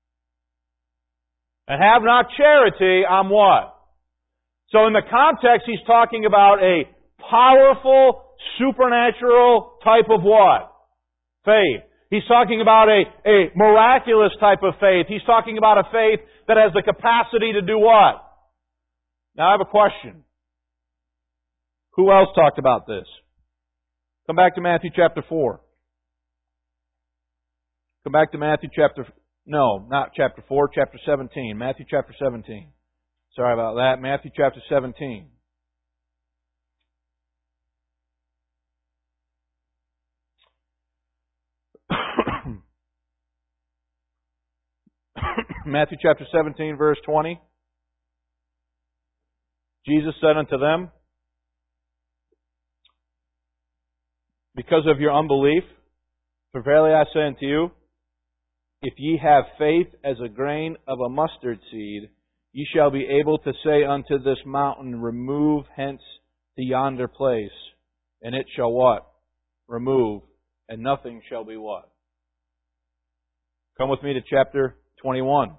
A: And have not charity, I'm what? So in the context, he's talking about a powerful, supernatural type of what? Faith. He's talking about a, a miraculous type of faith. He's talking about a faith that has the capacity to do what? Now I have a question. Who else talked about this? Come back to Matthew chapter four. Come back to Matthew chapter... No, not chapter four, chapter seventeen. Matthew chapter seventeen. Sorry about that. Matthew chapter seventeen. Matthew chapter seventeen, verse twenty. Jesus said unto them, because of your unbelief, for verily I say unto you, if ye have faith as a grain of a mustard seed, ye shall be able to say unto this mountain, remove hence to yonder place, and it shall what? Remove, and nothing shall be what? Come with me to chapter twenty-one.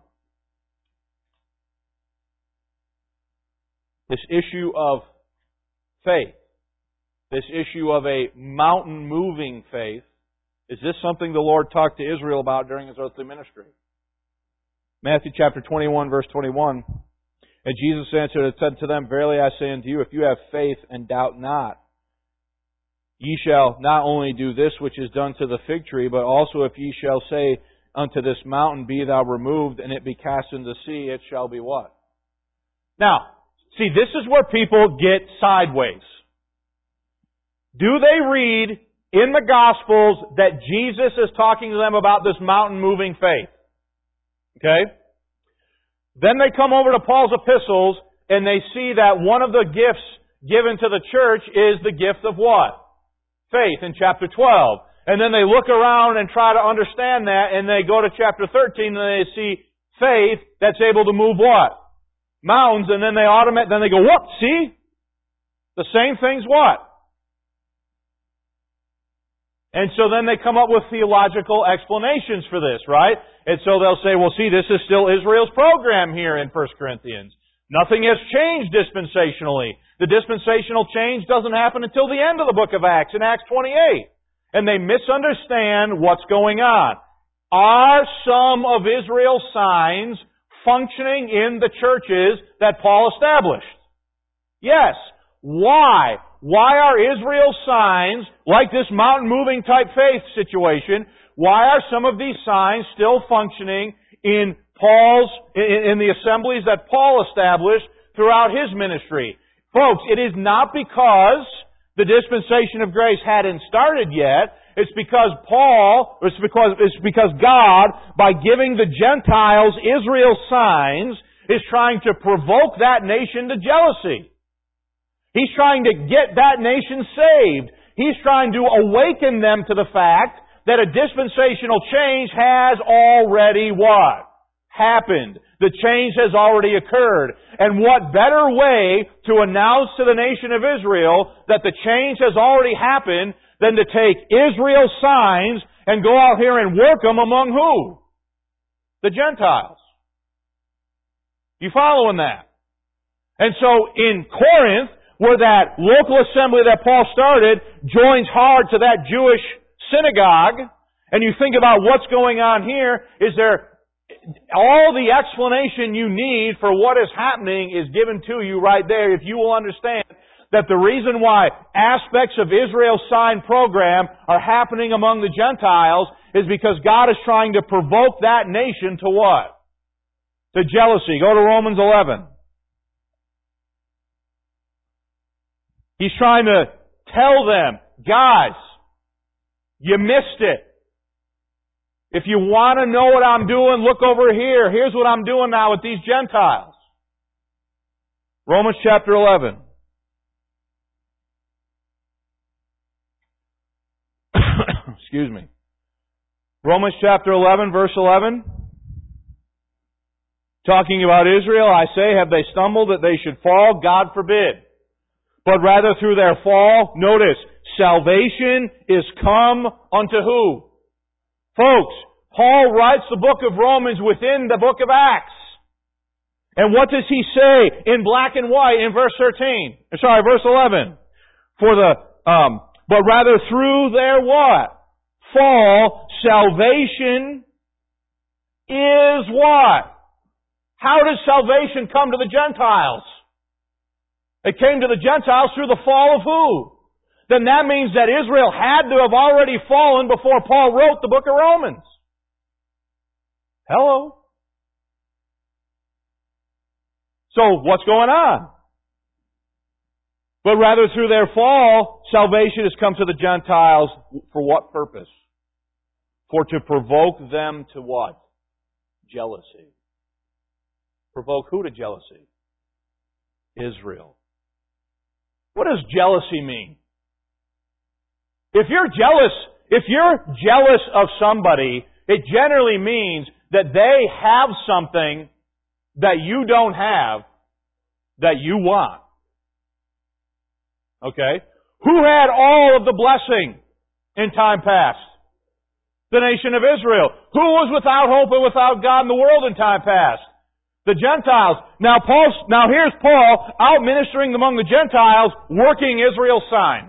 A: This issue of faith, this issue of a mountain-moving faith, is this something the Lord talked to Israel about during His earthly ministry? Matthew chapter twenty-one, verse twenty-one. And Jesus answered and said to them, verily I say unto you, if you have faith and doubt not, ye shall not only do this which is done to the fig tree, but also if ye shall say unto this mountain, be thou removed, and it be cast into the sea, it shall be what? Now, see, this is where people get sideways. Do they read in the Gospels that Jesus is talking to them about this mountain-moving faith? Okay? Then they come over to Paul's epistles and they see that one of the gifts given to the church is the gift of what? Faith in chapter twelve. And then they look around and try to understand that, and they go to chapter thirteen and they see faith that's able to move what? Mountains, and then they automate, then they go, what? See? The same thing's what? And so then they come up with theological explanations for this, right? And so they'll say, well, see, this is still Israel's program here in First Corinthians. Nothing has changed dispensationally. The dispensational change doesn't happen until the end of the book of Acts, in Acts twenty-eight. And they misunderstand what's going on. Are some of Israel's signs functioning in the churches that Paul established? Yes. Why? Why are Israel's signs, like this mountain-moving type faith situation, why are some of these signs still functioning in Paul's, in, in the assemblies that Paul established throughout his ministry? Folks, it is not because the dispensation of grace hadn't started yet. It's because Paul, it's because, it's because God, by giving the Gentiles Israel's signs, is trying to provoke that nation to jealousy. He's trying to get that nation saved. He's trying to awaken them to the fact that a dispensational change has already what? Happened. The change has already occurred. And what better way to announce to the nation of Israel that the change has already happened than to take Israel's signs and go out here and work them among who? The Gentiles. You following that? And so in Corinth, where that local assembly that Paul started joins hard to that Jewish synagogue, and you think about what's going on here, is there all the explanation you need for what is happening is given to you right there if you will understand that the reason why aspects of Israel's sign program are happening among the Gentiles is because God is trying to provoke that nation to what? To jealousy. Go to Romans eleven. He's trying to tell them, guys, you missed it. If you want to know what I'm doing, look over here. Here's what I'm doing now with these Gentiles. Romans chapter eleven. Excuse me. Romans chapter eleven, verse eleven. Talking about Israel, I say, have they stumbled that they should fall? God forbid. But rather through their fall, notice, salvation is come unto who? Folks, Paul writes the book of Romans within the book of Acts. And what does he say in black and white in verse thirteen? Sorry, verse eleven. For the, um, but rather through their what? Fall, salvation is what? How does salvation come to the Gentiles? It came to the Gentiles through the fall of who? Then that means that Israel had to have already fallen before Paul wrote the book of Romans. Hello? So, what's going on? But rather through their fall, salvation has come to the Gentiles for what purpose? For to provoke them to what? Jealousy. Provoke who to jealousy? Israel. What does jealousy mean? If you're jealous, if you're jealous of somebody, it generally means that they have something that you don't have that you want. Okay? Who had all of the blessing in time past? The nation of Israel. Who was without hope and without God in the world in time past? The Gentiles. Now Paul, now here's Paul out ministering among the Gentiles, working Israel's signs.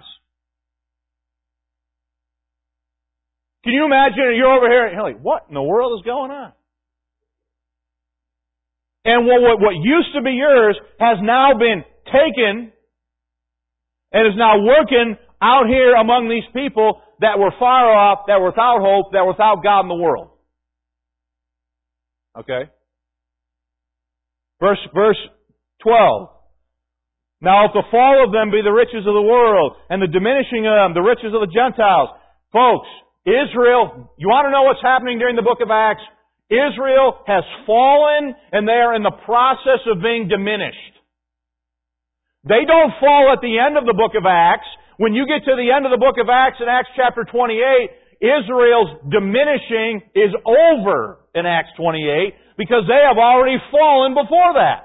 A: Can you imagine you're over here and you're like, what in the world is going on? And what, what, what used to be yours has now been taken and is now working out here among these people that were far off, that were without hope, that were without God in the world. Okay? Verse, verse twelve. Now if the fall of them be the riches of the world, and the diminishing of them, the riches of the Gentiles. Folks, Israel, you want to know what's happening during the book of Acts? Israel has fallen, and they are in the process of being diminished. They don't fall at the end of the book of Acts. When you get to the end of the book of Acts in Acts chapter twenty-eight, Israel's diminishing is over in Acts twenty-eight because they have already fallen before that.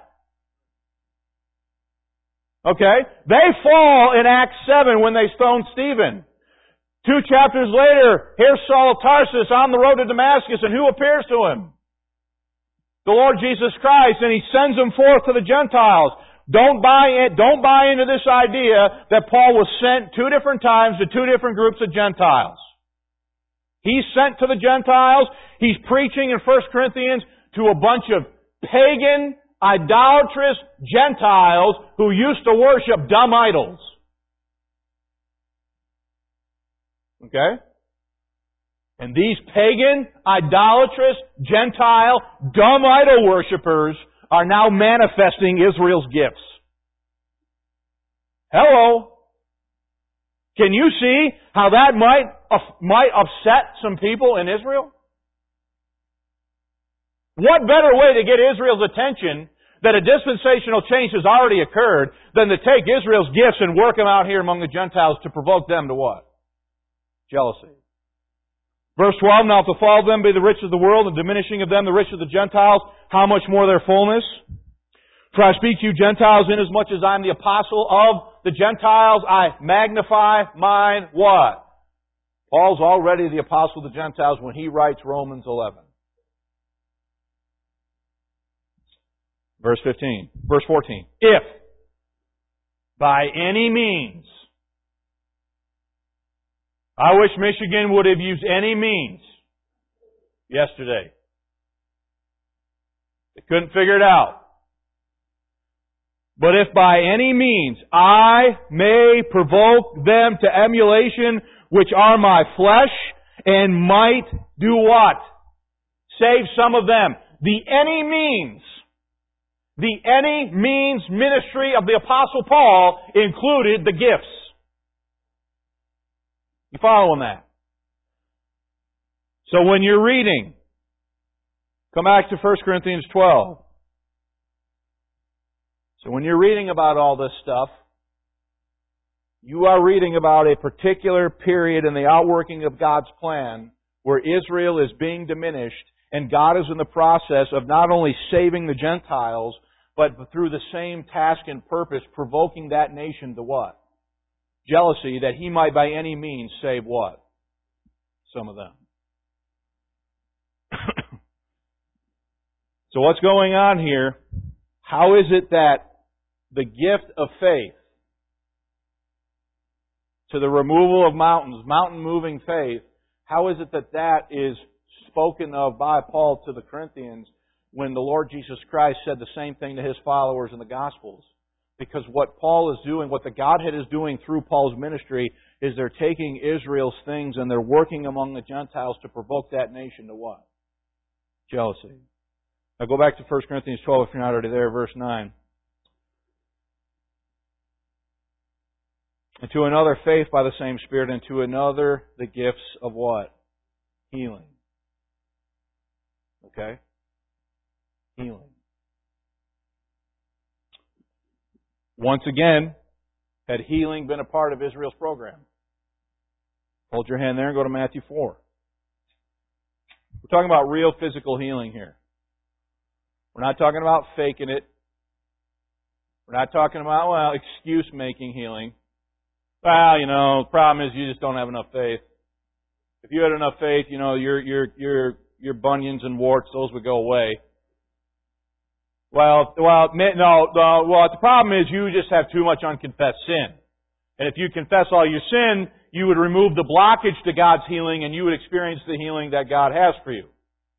A: Okay? They fall in Acts seven when they stone Stephen. Two chapters later, here's Saul of Tarsus on the road to Damascus, and who appears to him? The Lord Jesus Christ, and He sends him forth to the Gentiles. Don't buy it, don't buy into this idea that Paul was sent two different times to two different groups of Gentiles. He's sent to the Gentiles. He's preaching in First Corinthians to a bunch of pagan, idolatrous Gentiles who used to worship dumb idols. Okay? And these pagan, idolatrous, Gentile, dumb idol worshippers are now manifesting Israel's gifts. Hello? Can you see how that might, uh, might upset some people in Israel? What better way to get Israel's attention that a dispensational change has already occurred than to take Israel's gifts and work them out here among the Gentiles to provoke them to what? Jealousy. Verse twelve, now if the fall of them be the rich of the world, and diminishing of them the rich of the Gentiles, how much more their fullness? For I speak to you Gentiles, inasmuch as I am the apostle of the Gentiles, I magnify mine what? Paul's already the apostle of the Gentiles when he writes Romans eleven. Verse fifteen. Verse fourteen. If by any means, I wish Michigan would have used any means yesterday. They couldn't figure it out. But if by any means I may provoke them to emulation, which are my flesh, and might do what? Save some of them. The any means. The any means ministry of the Apostle Paul included the gifts. You following that? So when you're reading, come back to First Corinthians twelve. So when you're reading about all this stuff, you are reading about a particular period in the outworking of God's plan where Israel is being diminished and God is in the process of not only saving the Gentiles, but through the same task and purpose provoking that nation to what? Jealousy, that He might by any means save what? Some of them. So what's going on here? How is it that the gift of faith to the removal of mountains, mountain moving faith, how is it that that is spoken of by Paul to the Corinthians when the Lord Jesus Christ said the same thing to His followers in the Gospels? Because what Paul is doing, what the Godhead is doing through Paul's ministry, is they're taking Israel's things and they're working among the Gentiles to provoke that nation to what? Jealousy. Now go back to First Corinthians twelve if you're not already there, verse nine. And to another faith by the same Spirit, and to another the gifts of what? Healing. Okay? Healing. Once again, had healing been a part of Israel's program? Hold your hand there and go to Matthew four. We're talking about real physical healing here. We're not talking about faking it. We're not talking about, well, excuse-making healing. Well, you know, the problem is you just don't have enough faith. If you had enough faith, you know, your your your your bunions and warts, those would go away. Well, well, no, no, well, the problem is you just have too much unconfessed sin. And if you confess all your sin, you would remove the blockage to God's healing and you would experience the healing that God has for you.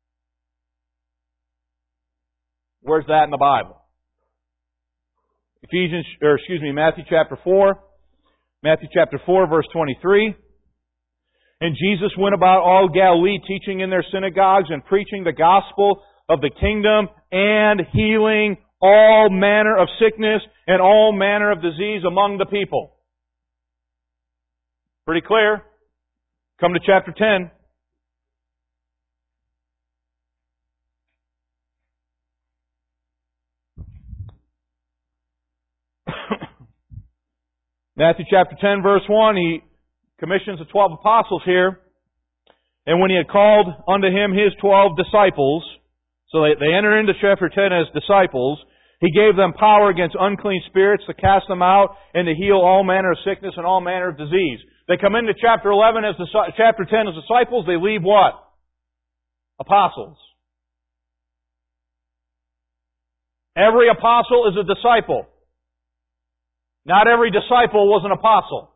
A: Where's that in the Bible? Ephesians, or excuse me, Matthew chapter four. Matthew chapter four, verse twenty-three. And Jesus went about all Galilee, teaching in their synagogues and preaching the gospel of the kingdom and healing all manner of sickness and all manner of disease among the people. Pretty clear. Come to chapter ten. Matthew chapter ten, verse one, He commissions the twelve apostles here. And when he had called unto him his twelve disciples, so they, they enter into chapter ten as disciples, he gave them power against unclean spirits to cast them out and to heal all manner of sickness and all manner of disease. They come into chapter eleven as chapter ten as disciples. They leave what? Apostles. Every apostle is a disciple. Not every disciple was an apostle.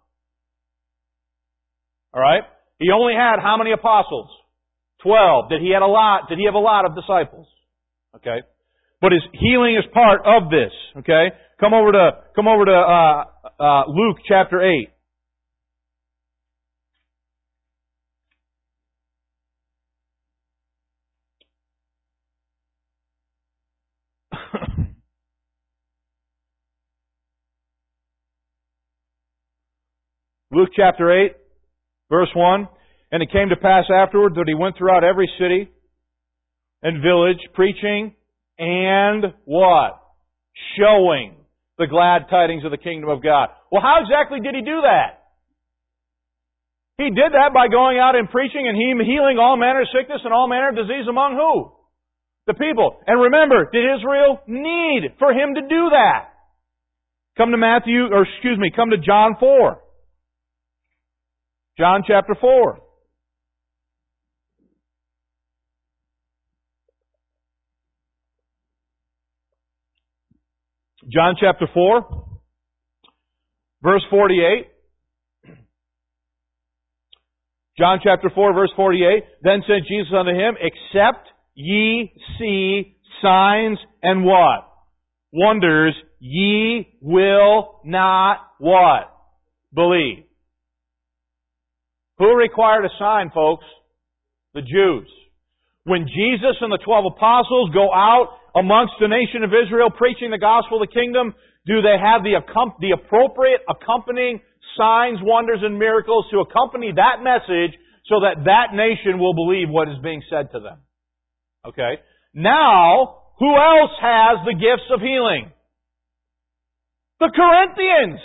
A: Alright? He only had how many apostles? Twelve. Did he have a lot? Did he have a lot of disciples? Okay. But his healing is part of this. Okay. Come over to come over to uh, uh, Luke chapter eight. Luke chapter eight, verse one. And it came to pass afterward that he went throughout every city and village, preaching and what? Showing the glad tidings of the kingdom of God. Well, how exactly did he do that? He did that by going out and preaching and healing all manner of sickness and all manner of disease among who? The people. And remember, did Israel need for him to do that? Come to Matthew, or excuse me, come to John four. John chapter four. John chapter four, verse forty-eight. John chapter four, verse forty-eight. Then said Jesus unto him, except ye see signs and what? Wonders, ye will not what? Believe. Who required a sign, folks? The Jews. When Jesus and the twelve apostles go out amongst the nation of Israel preaching the gospel of the kingdom, do they have the, the appropriate accompanying signs, wonders, and miracles to accompany that message so that that nation will believe what is being said to them? Okay. Now, who else has the gifts of healing? The Corinthians.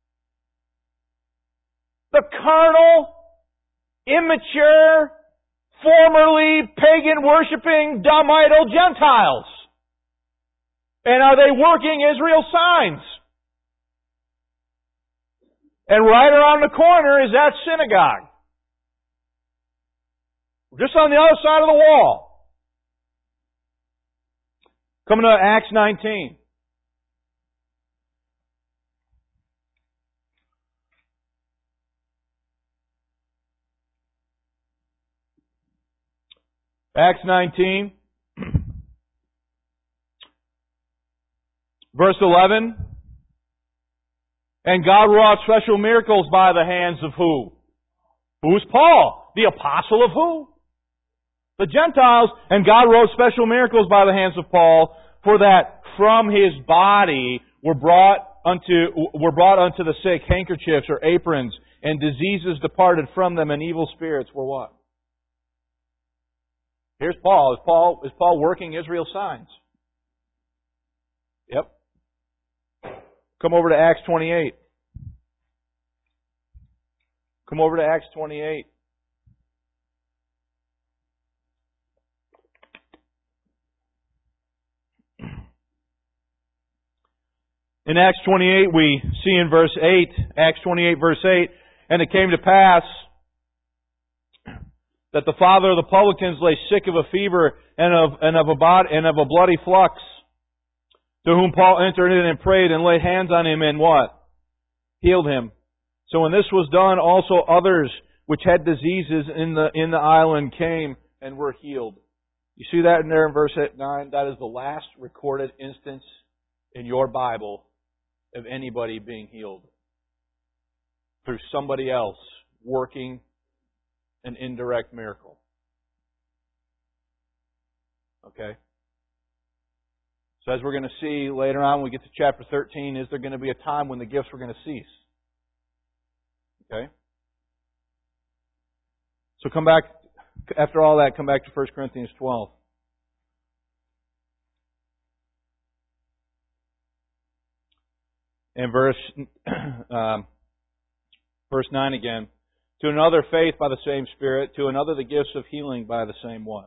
A: The carnal, immature, formerly pagan-worshipping, dumb idol Gentiles. And are they working Israel's signs? And right around the corner is that synagogue. Just on the other side of the wall. Coming to Acts nineteen. Acts nineteen, verse eleven. And God wrought special miracles by the hands of who? Who's Paul? The apostle of who? The Gentiles. And God wrought special miracles by the hands of Paul, for that from his body were brought unto were brought unto the sick handkerchiefs or aprons, and diseases departed from them, and evil spirits were what? Here's Paul. Is Paul, is Paul working Israel's signs? Yep. Come over to Acts twenty-eight. Come over to Acts twenty-eight. In Acts twenty-eight, we see in verse eight, Acts twenty-eight, verse eight, and it came to pass that the father of the publicans lay sick of a fever and of and of a bod, and of a bloody flux, to whom Paul entered in and prayed and laid hands on him and what? Healed him. So when this was done, also others which had diseases in the in the island came and were healed. You see that in there in verse nine? That is the last recorded instance in your Bible of anybody being healed through somebody else working an indirect miracle. Okay? So as we're going to see later on when we get to chapter thirteen, is there going to be a time when the gifts were going to cease? Okay? So come back, after all that, come back to First Corinthians twelve. And verse, um, verse nine again. to another faith by the same Spirit, to another the gifts of healing by the same one.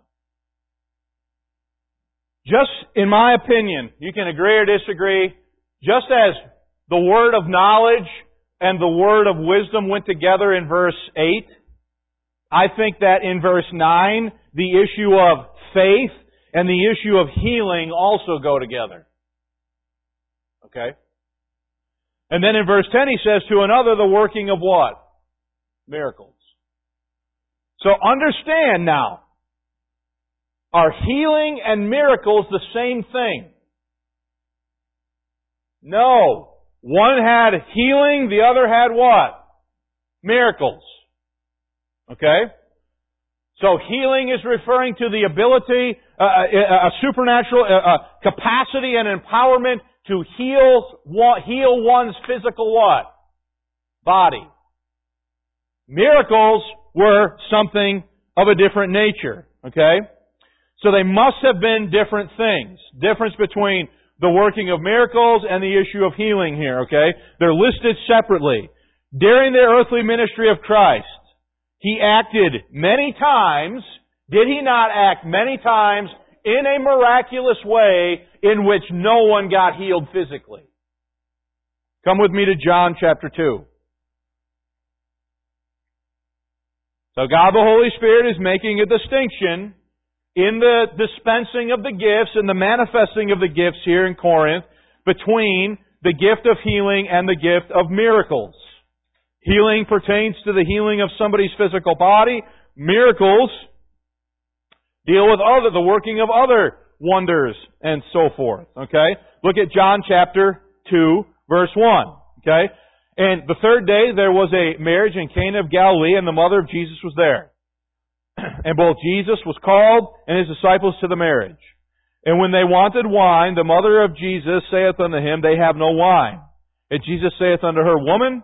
A: Just in my opinion, you can agree or disagree, just as the word of knowledge and the word of wisdom went together in verse eight, I think that in verse nine, the issue of faith and the issue of healing also go together. Okay? And then in verse ten he says, to another the working of what? Miracles. So understand now, are healing and miracles the same thing? No. One had healing, the other had what? Miracles. Okay? So healing is referring to the ability, uh, a, a supernatural uh, capacity and empowerment to heal, heal one's physical what? Body. Miracles were something of a different nature. Okay? So they must have been different things. Difference between the working of miracles and the issue of healing here, okay? They're listed separately. During the earthly ministry of Christ, He acted many times, did He not act many times in a miraculous way in which no one got healed physically? Come with me to John chapter two. So God the Holy Spirit is making a distinction in the dispensing of the gifts and the manifesting of the gifts here in Corinth between the gift of healing and the gift of miracles. Healing pertains to the healing of somebody's physical body. Miracles deal with other, the working of other wonders and so forth. Okay? Look at John chapter two, verse one. Okay? And the third day there was a marriage in Cana of Galilee, and the mother of Jesus was there. And both Jesus was called and His disciples to the marriage. And when they wanted wine, the mother of Jesus saith unto Him, They have no wine. And Jesus saith unto her, Woman,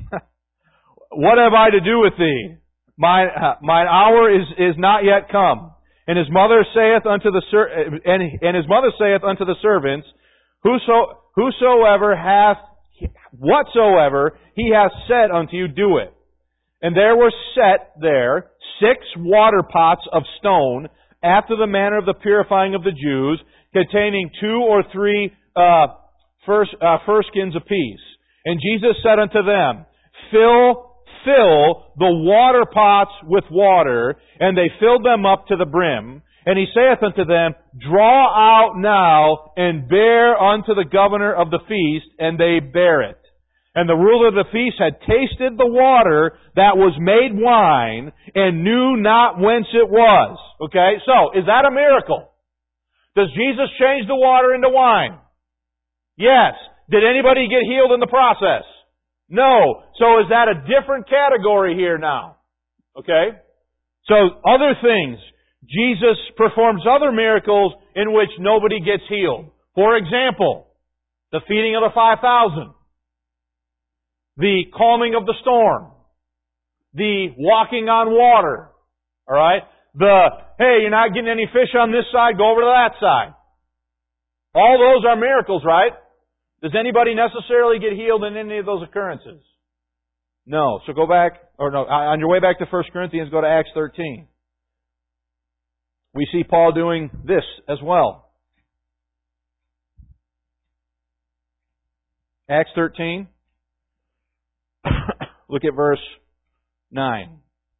A: what have I to do with thee? Mine, uh, mine hour is, is not yet come. And his mother saith unto the ser- and, and his mother saith unto the servants, Whoso, whosoever hath, whatsoever he hath said unto you, do it. And there were set there six water pots of stone, after the manner of the purifying of the Jews, containing two or three uh, first, uh, firskins apiece. And Jesus said unto them, Fill, fill the water pots with water, and they filled them up to the brim. And He saith unto them, Draw out now, and bear unto the governor of the feast, and they bear it. And the ruler of the feast had tasted the water that was made wine, and knew not whence it was. Okay, so, is that a miracle? Does Jesus change the water into wine? Yes. Did anybody get healed in the process? No. So is that a different category here now? Okay? So, other things. Jesus performs other miracles in which nobody gets healed. For example, the feeding of the five thousand. The calming of the storm. The walking on water. Alright? The, hey, you're not getting any fish on this side, go over to that side. All those are miracles, right? Does anybody necessarily get healed in any of those occurrences? No. So go back, or no, on your way back to First Corinthians, go to Acts thirteen. We see Paul doing this as well. Acts thirteen. Look at verse nine.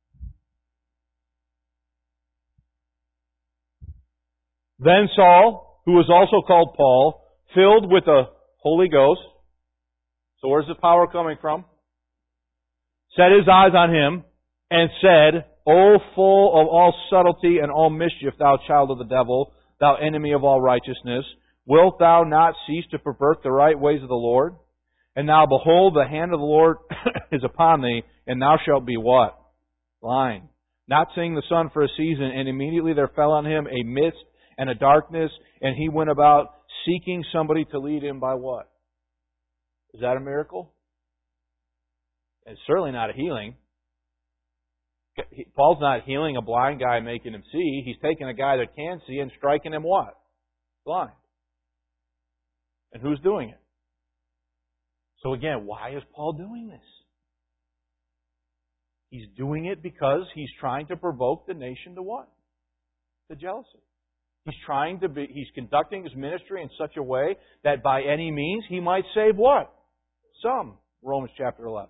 A: Then Saul, who was also called Paul, filled with the Holy Ghost. So where's the power coming from? Set his eyes on him and said, O full of all subtlety and all mischief, thou child of the devil, thou enemy of all righteousness, wilt thou not cease to pervert the right ways of the Lord? And now behold, the hand of the Lord is upon thee, and thou shalt be what? Blind. Not seeing the sun for a season, and immediately there fell on him a mist and a darkness, and he went about seeking somebody to lead him by what? Is that a miracle? It's certainly not a healing. Paul's not healing a blind guy, making him see. He's taking a guy that can see and striking him what? Blind. And who's doing it? So again, why is Paul doing this? He's doing it because he's trying to provoke the nation to what? To jealousy. He's trying to be, he's conducting his ministry in such a way that by any means he might save what? Some. Romans chapter eleven.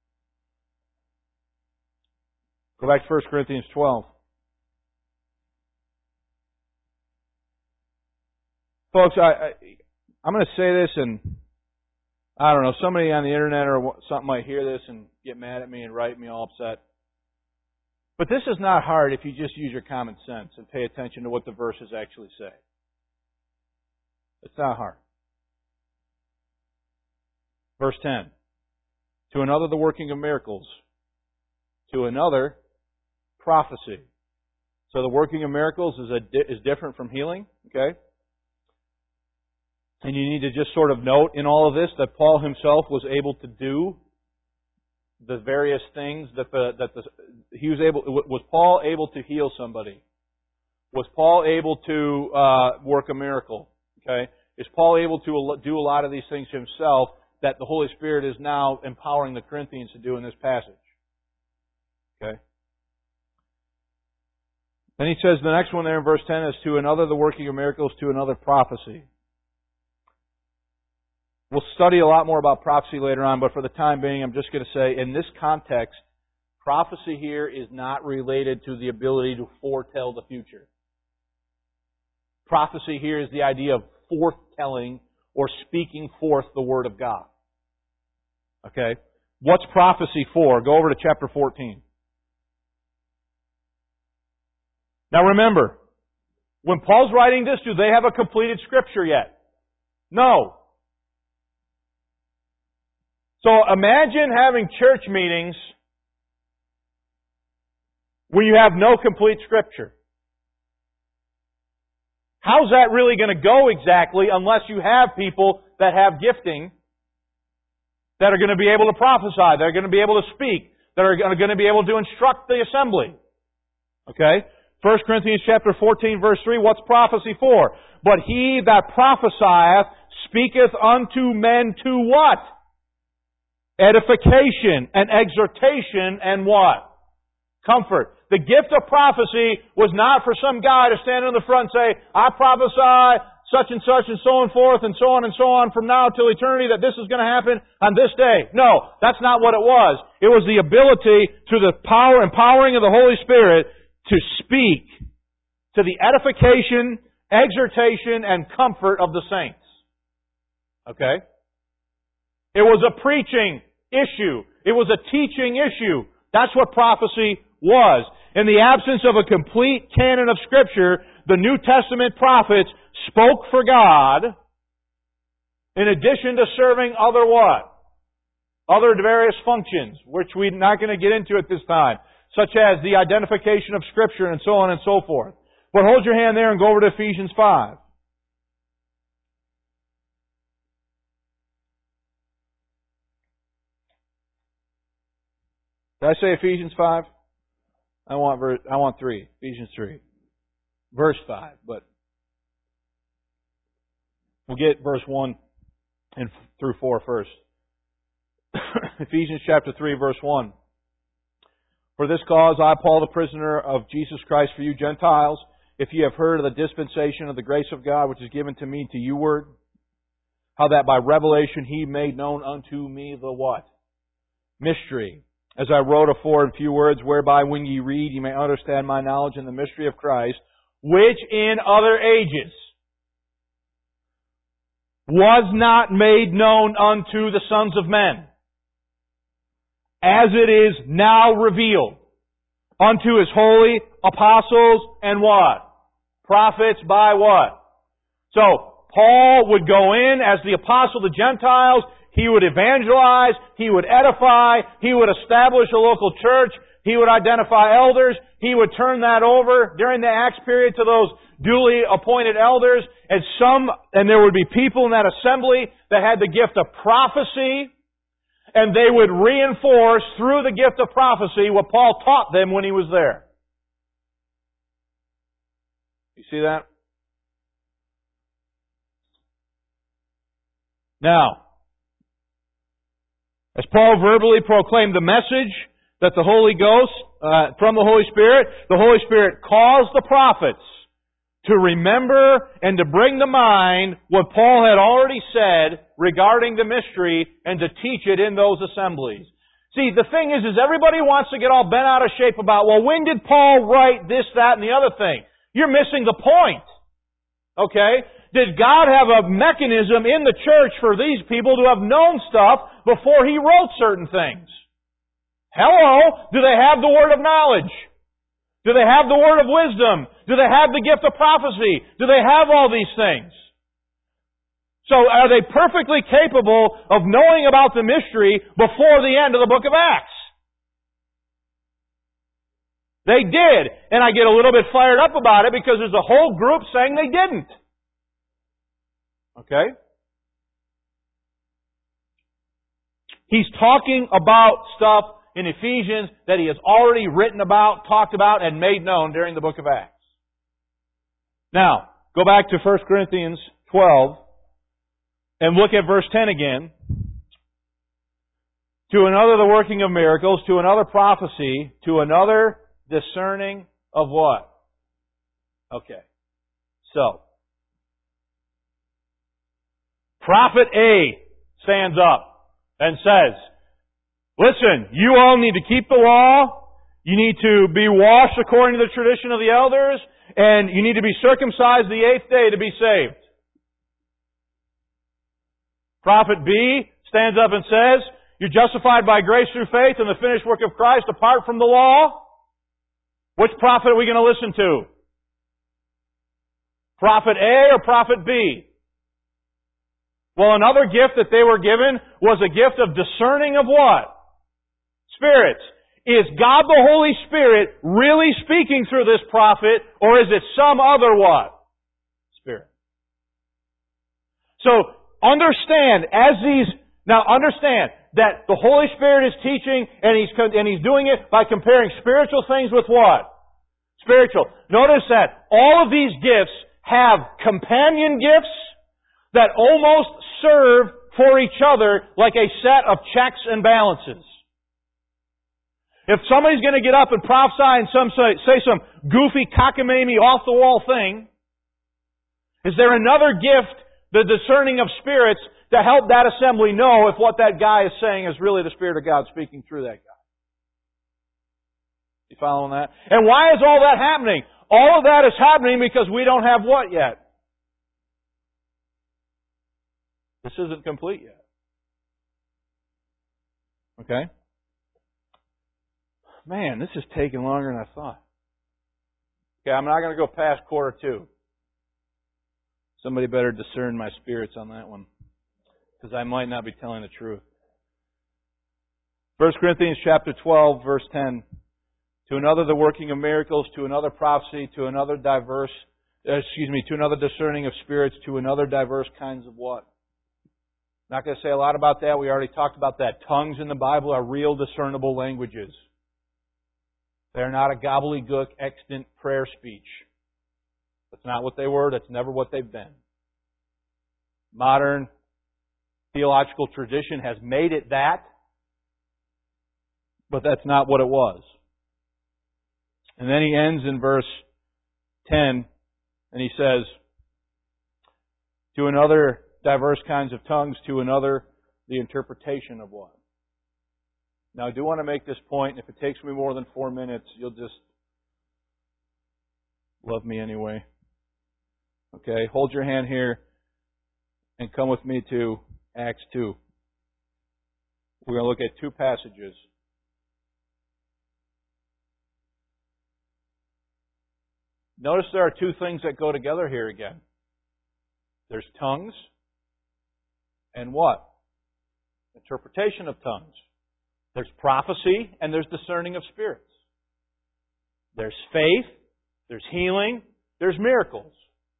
A: Go back to First Corinthians twelve. Folks, I, I, I'm going to say this, and I don't know, somebody on the internet or something might hear this and get mad at me and write me all upset. But this is not hard if you just use your common sense and pay attention to what the verses actually say. It's not hard. Verse ten. To another the working of miracles. To another prophecy. So the working of miracles is a, is different from healing. Okay? And you need to just sort of note in all of this that Paul himself was able to do the various things that the that the he was able. Was Paul able to heal somebody? Was Paul able to uh, work a miracle? Okay, is Paul able to do a lot of these things himself that the Holy Spirit is now empowering the Corinthians to do in this passage? Okay. Then he says the next one there in verse ten is to another the working of miracles, to another prophecy. We'll study a lot more about prophecy later on, but for the time being, I'm just going to say, in this context, prophecy here is not related to the ability to foretell the future. Prophecy here is the idea of foretelling or speaking forth the Word of God. Okay? What's prophecy for? Go over to chapter fourteen. Now remember, when Paul's writing this, do they have a completed Scripture yet? No. So imagine having church meetings where you have no complete Scripture. How's that really going to go exactly unless you have people that have gifting that are going to be able to prophesy, that are going to be able to speak, that are going to be able to instruct the assembly? Okay? First Corinthians chapter fourteen verse three, what's prophecy for? But he that prophesieth speaketh unto men to what? Edification and exhortation and what? Comfort. The gift of prophecy was not for some guy to stand in the front and say, I prophesy such and such and so on forth and so on and so on from now till eternity that this is going to happen on this day. No, that's not what it was. It was the ability through the power and empowering of the Holy Spirit to speak to the edification, exhortation, and comfort of the saints. Okay? It was a preaching issue. It was a teaching issue. That's what prophecy was. In the absence of a complete canon of Scripture, the New Testament prophets spoke for God in addition to serving other what? Other various functions, which we're not going to get into at this time, such as the identification of Scripture and so on and so forth. But hold your hand there and go over to Ephesians five. Did I say Ephesians five? I want verse, I want three. Ephesians three. Verse five, but we'll get verse one and through four first. Ephesians chapter three, verse one. For this cause I, Paul, the prisoner of Jesus Christ for you Gentiles, if ye have heard of the dispensation of the grace of God which is given to me to you word, how that by revelation He made known unto me the what? Mystery. As I wrote afore in few words, whereby when ye read ye may understand my knowledge in the mystery of Christ, which in other ages was not made known unto the sons of men, as it is now revealed unto His holy apostles and what? Prophets by what? So, Paul would go in as the apostle to Gentiles. He would evangelize, he would edify, he would establish a local church, he would identify elders, he would turn that over during the Acts period to those duly appointed elders, and some, and there would be people in that assembly that had the gift of prophecy, and they would reinforce through the gift of prophecy what Paul taught them when he was there. You see that? Now, as Paul verbally proclaimed the message, that the Holy Ghost, uh, from the Holy Spirit, the Holy Spirit caused the prophets to remember and to bring to mind what Paul had already said regarding the mystery and to teach it in those assemblies. See, the thing is, is everybody wants to get all bent out of shape about, well, when did Paul write this, that, and the other thing? You're missing the point. Okay? Did God have a mechanism in the church for these people to have known stuff before He wrote certain things? Hello? Do they have the word of knowledge? Do they have the word of wisdom? Do they have the gift of prophecy? Do they have all these things? So are they perfectly capable of knowing about the mystery before the end of the book of Acts? They did. And I get a little bit fired up about it because there's a whole group saying they didn't. Okay? He's talking about stuff in Ephesians that he has already written about, talked about, and made known during the book of Acts. Now, go back to First Corinthians twelve and look at verse ten again. To another the working of miracles, to another prophecy, to another discerning of what? Okay. So, Prophet A stands up and says, listen, you all need to keep the law, you need to be washed according to the tradition of the elders, and you need to be circumcised the eighth day to be saved. Prophet B stands up and says, you're justified by grace through faith in the finished work of Christ apart from the law. Which prophet are we going to listen to? Prophet A or Prophet B? Well, another gift that they were given was a gift of discerning of what? Spirits. Is God the Holy Spirit really speaking through this prophet, or is it some other what? Spirit. So, understand, as these, now understand that the Holy Spirit is teaching, and He's, and He's doing it by comparing spiritual things with what? Spiritual. Notice that all of these gifts have companion gifts that almost serve for each other like a set of checks and balances. If somebody's going to get up and prophesy and some say, say some goofy, cockamamie, off-the-wall thing, is there another gift, the discerning of spirits, to help that assembly know if what that guy is saying is really the Spirit of God speaking through that guy? You following that? And why is all that happening? All of that is happening because we don't have what yet? This isn't complete yet. Okay? Man, this is taking longer than I thought. Okay, I'm not going to go past quarter two. Somebody better discern my spirits on that one, because I might not be telling the truth. First Corinthians chapter twelve, verse ten. To another the working of miracles, to another prophecy, to another diverse, uh, excuse me, to another discerning of spirits, to another diverse kinds of what? Not going to say a lot about that. We already talked about that. Tongues in the Bible are real discernible languages. They're not a gobbledygook, extant prayer speech. That's not what they were. That's never what they've been. Modern theological tradition has made it that, but that's not what it was. And then he ends in verse ten, and he says, to another diverse kinds of tongues, to another the interpretation of one. Now, I do want to make this point, and if it takes me more than four minutes, you'll just love me anyway. Okay, hold your hand here and come with me to Acts two. We're going to look at two passages. Notice there are two things that go together here again. There's tongues and what? Interpretation of tongues. There's prophecy and there's discerning of spirits. There's faith, there's healing, there's miracles.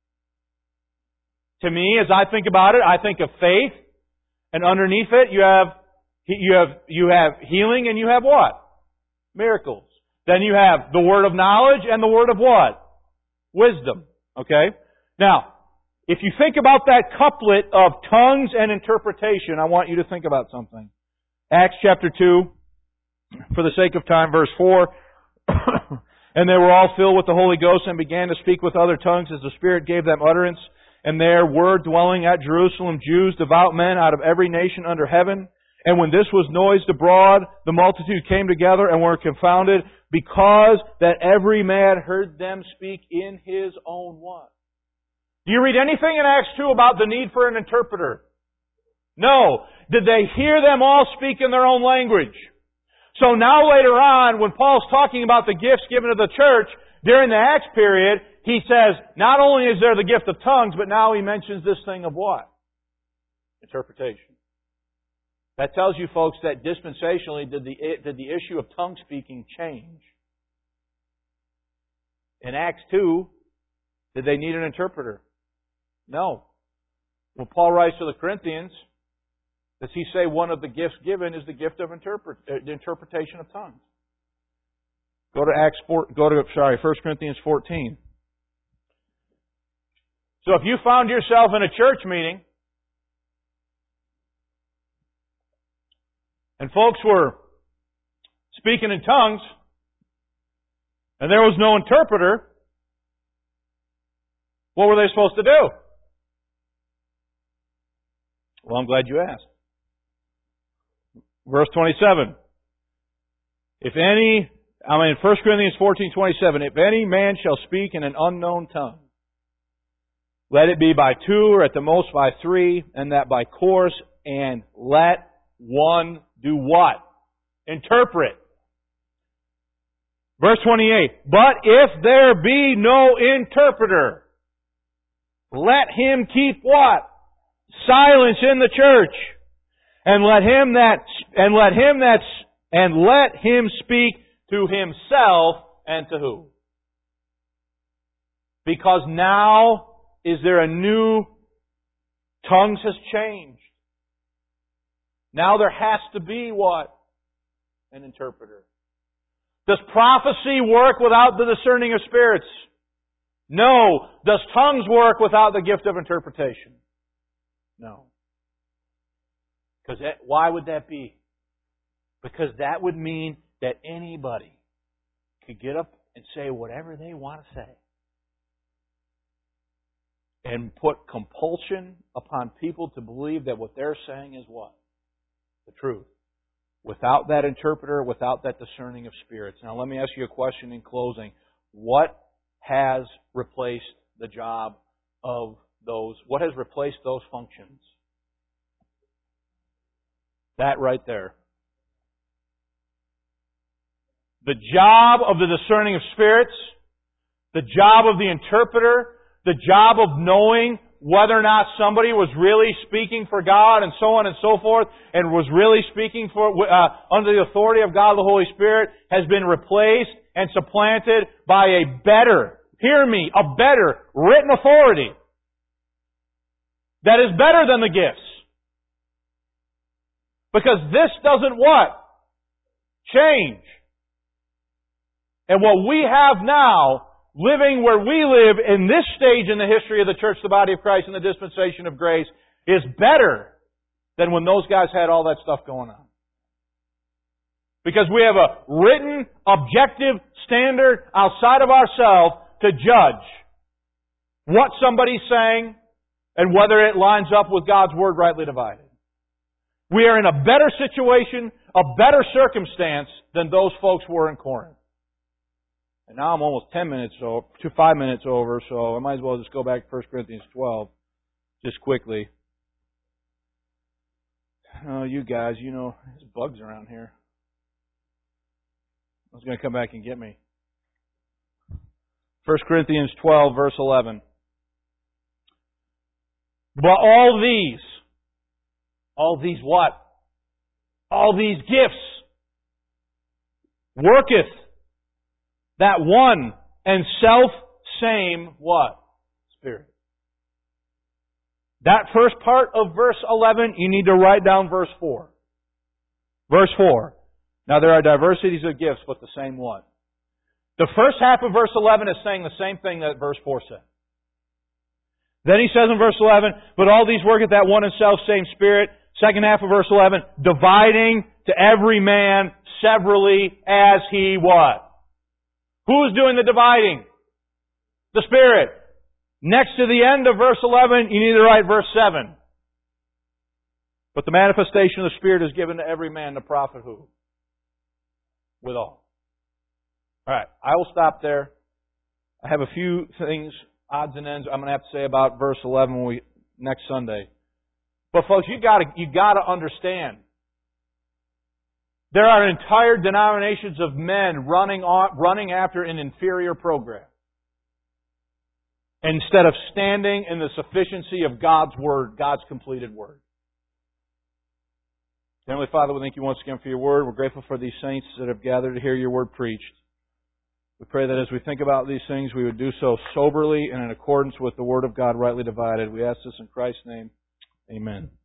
A: To me, as I think about it, I think of faith, and underneath it you have you have you have healing and you have what? Miracles. Then you have the word of knowledge and the word of what? Wisdom. Okay? Now, if you think about that couplet of tongues and interpretation, I want you to think about something. Acts chapter two. for the sake of time, verse four. And they were all filled with the Holy Ghost and began to speak with other tongues as the Spirit gave them utterance. And there were dwelling at Jerusalem Jews, devout men out of every nation under heaven. And when this was noised abroad, the multitude came together and were confounded, because that every man heard them speak in his own what? Do you read anything in Acts two about the need for an interpreter? No. Did they hear them all speak in their own language? So now later on, when Paul's talking about the gifts given to the church during the Acts period, he says, not only is there the gift of tongues, but now he mentions this thing of what? Interpretation. That tells you, folks, that dispensationally did the, did the issue of tongue speaking change. In Acts two, did they need an interpreter? No. When Paul writes to the Corinthians, does he say one of the gifts given is the gift of interpret, uh, the interpretation of tongues? Go to Acts four, go to sorry, First Corinthians fourteen. So if you found yourself in a church meeting and folks were speaking in tongues and there was no interpreter, what were they supposed to do? Well, I'm glad you asked. Verse twenty-seven. If any, I mean, First Corinthians fourteen twenty-seven, if any man shall speak in an unknown tongue, let it be by two or at the most by three, and that by course, and let one do what? Interpret. Verse twenty-eight, but if there be no interpreter, let him keep what? Silence in the church. And let him that, and let him that, and let him speak to himself and to who? Because now, is there a new, tongues has changed. Now there has to be what? An interpreter. Does prophecy work without the discerning of spirits? No. Does tongues work without the gift of interpretation? No. Because that, why would that be? Because that would mean that anybody could get up and say whatever they want to say. And put compulsion upon people to believe that what they're saying is what? The truth. Without that interpreter, without that discerning of spirits. Now let me ask you a question in closing. What has replaced the job of those? What has replaced those functions? That right there. The job of the discerning of spirits, the job of the interpreter, the job of knowing whether or not somebody was really speaking for God and so on and so forth, and was really speaking for uh, under the authority of God the Holy Spirit, has been replaced and supplanted by a better, hear me, a better written authority that is better than the gifts. Because this doesn't what? Change. And what we have now, living where we live in this stage in the history of the church, the body of Christ, and the dispensation of grace, is better than when those guys had all that stuff going on. Because we have a written, objective standard outside of ourselves to judge what somebody's saying and whether it lines up with God's Word rightly divided. We are in a better situation, a better circumstance than those folks were in Corinth. And now I'm almost ten minutes over, to five minutes over, so I might as well just go back to First Corinthians twelve, just quickly. Oh, you guys, you know, there's bugs around here. I was going to come back and get me. First Corinthians twelve, verse eleven. But all these, all these what? All these gifts worketh that one and self same what? Spirit. That first part of verse eleven, you need to write down verse four. Verse four. Now there are diversities of gifts, but the same one. The first half of verse eleven is saying the same thing that verse four said. Then he says in verse eleven, but all these work at that one and self same Spirit, Second half of verse eleven, dividing to every man severally as he what? Who's doing the dividing? The Spirit. Next to the end of verse eleven, you need to write verse seven. But the manifestation of the Spirit is given to every man to profit who? Withal. Alright, I will stop there. I have a few things, odds and ends, I'm going to have to say about verse eleven when we, next Sunday. But folks, you gotta, you gotta understand. There are entire denominations of men running on, running after an inferior program. Instead of standing in the sufficiency of God's Word, God's completed Word. Heavenly Father, we thank you once again for your Word. We're grateful for these saints that have gathered to hear your Word preached. We pray that as we think about these things, we would do so soberly and in accordance with the Word of God rightly divided. We ask this in Christ's name. Amen.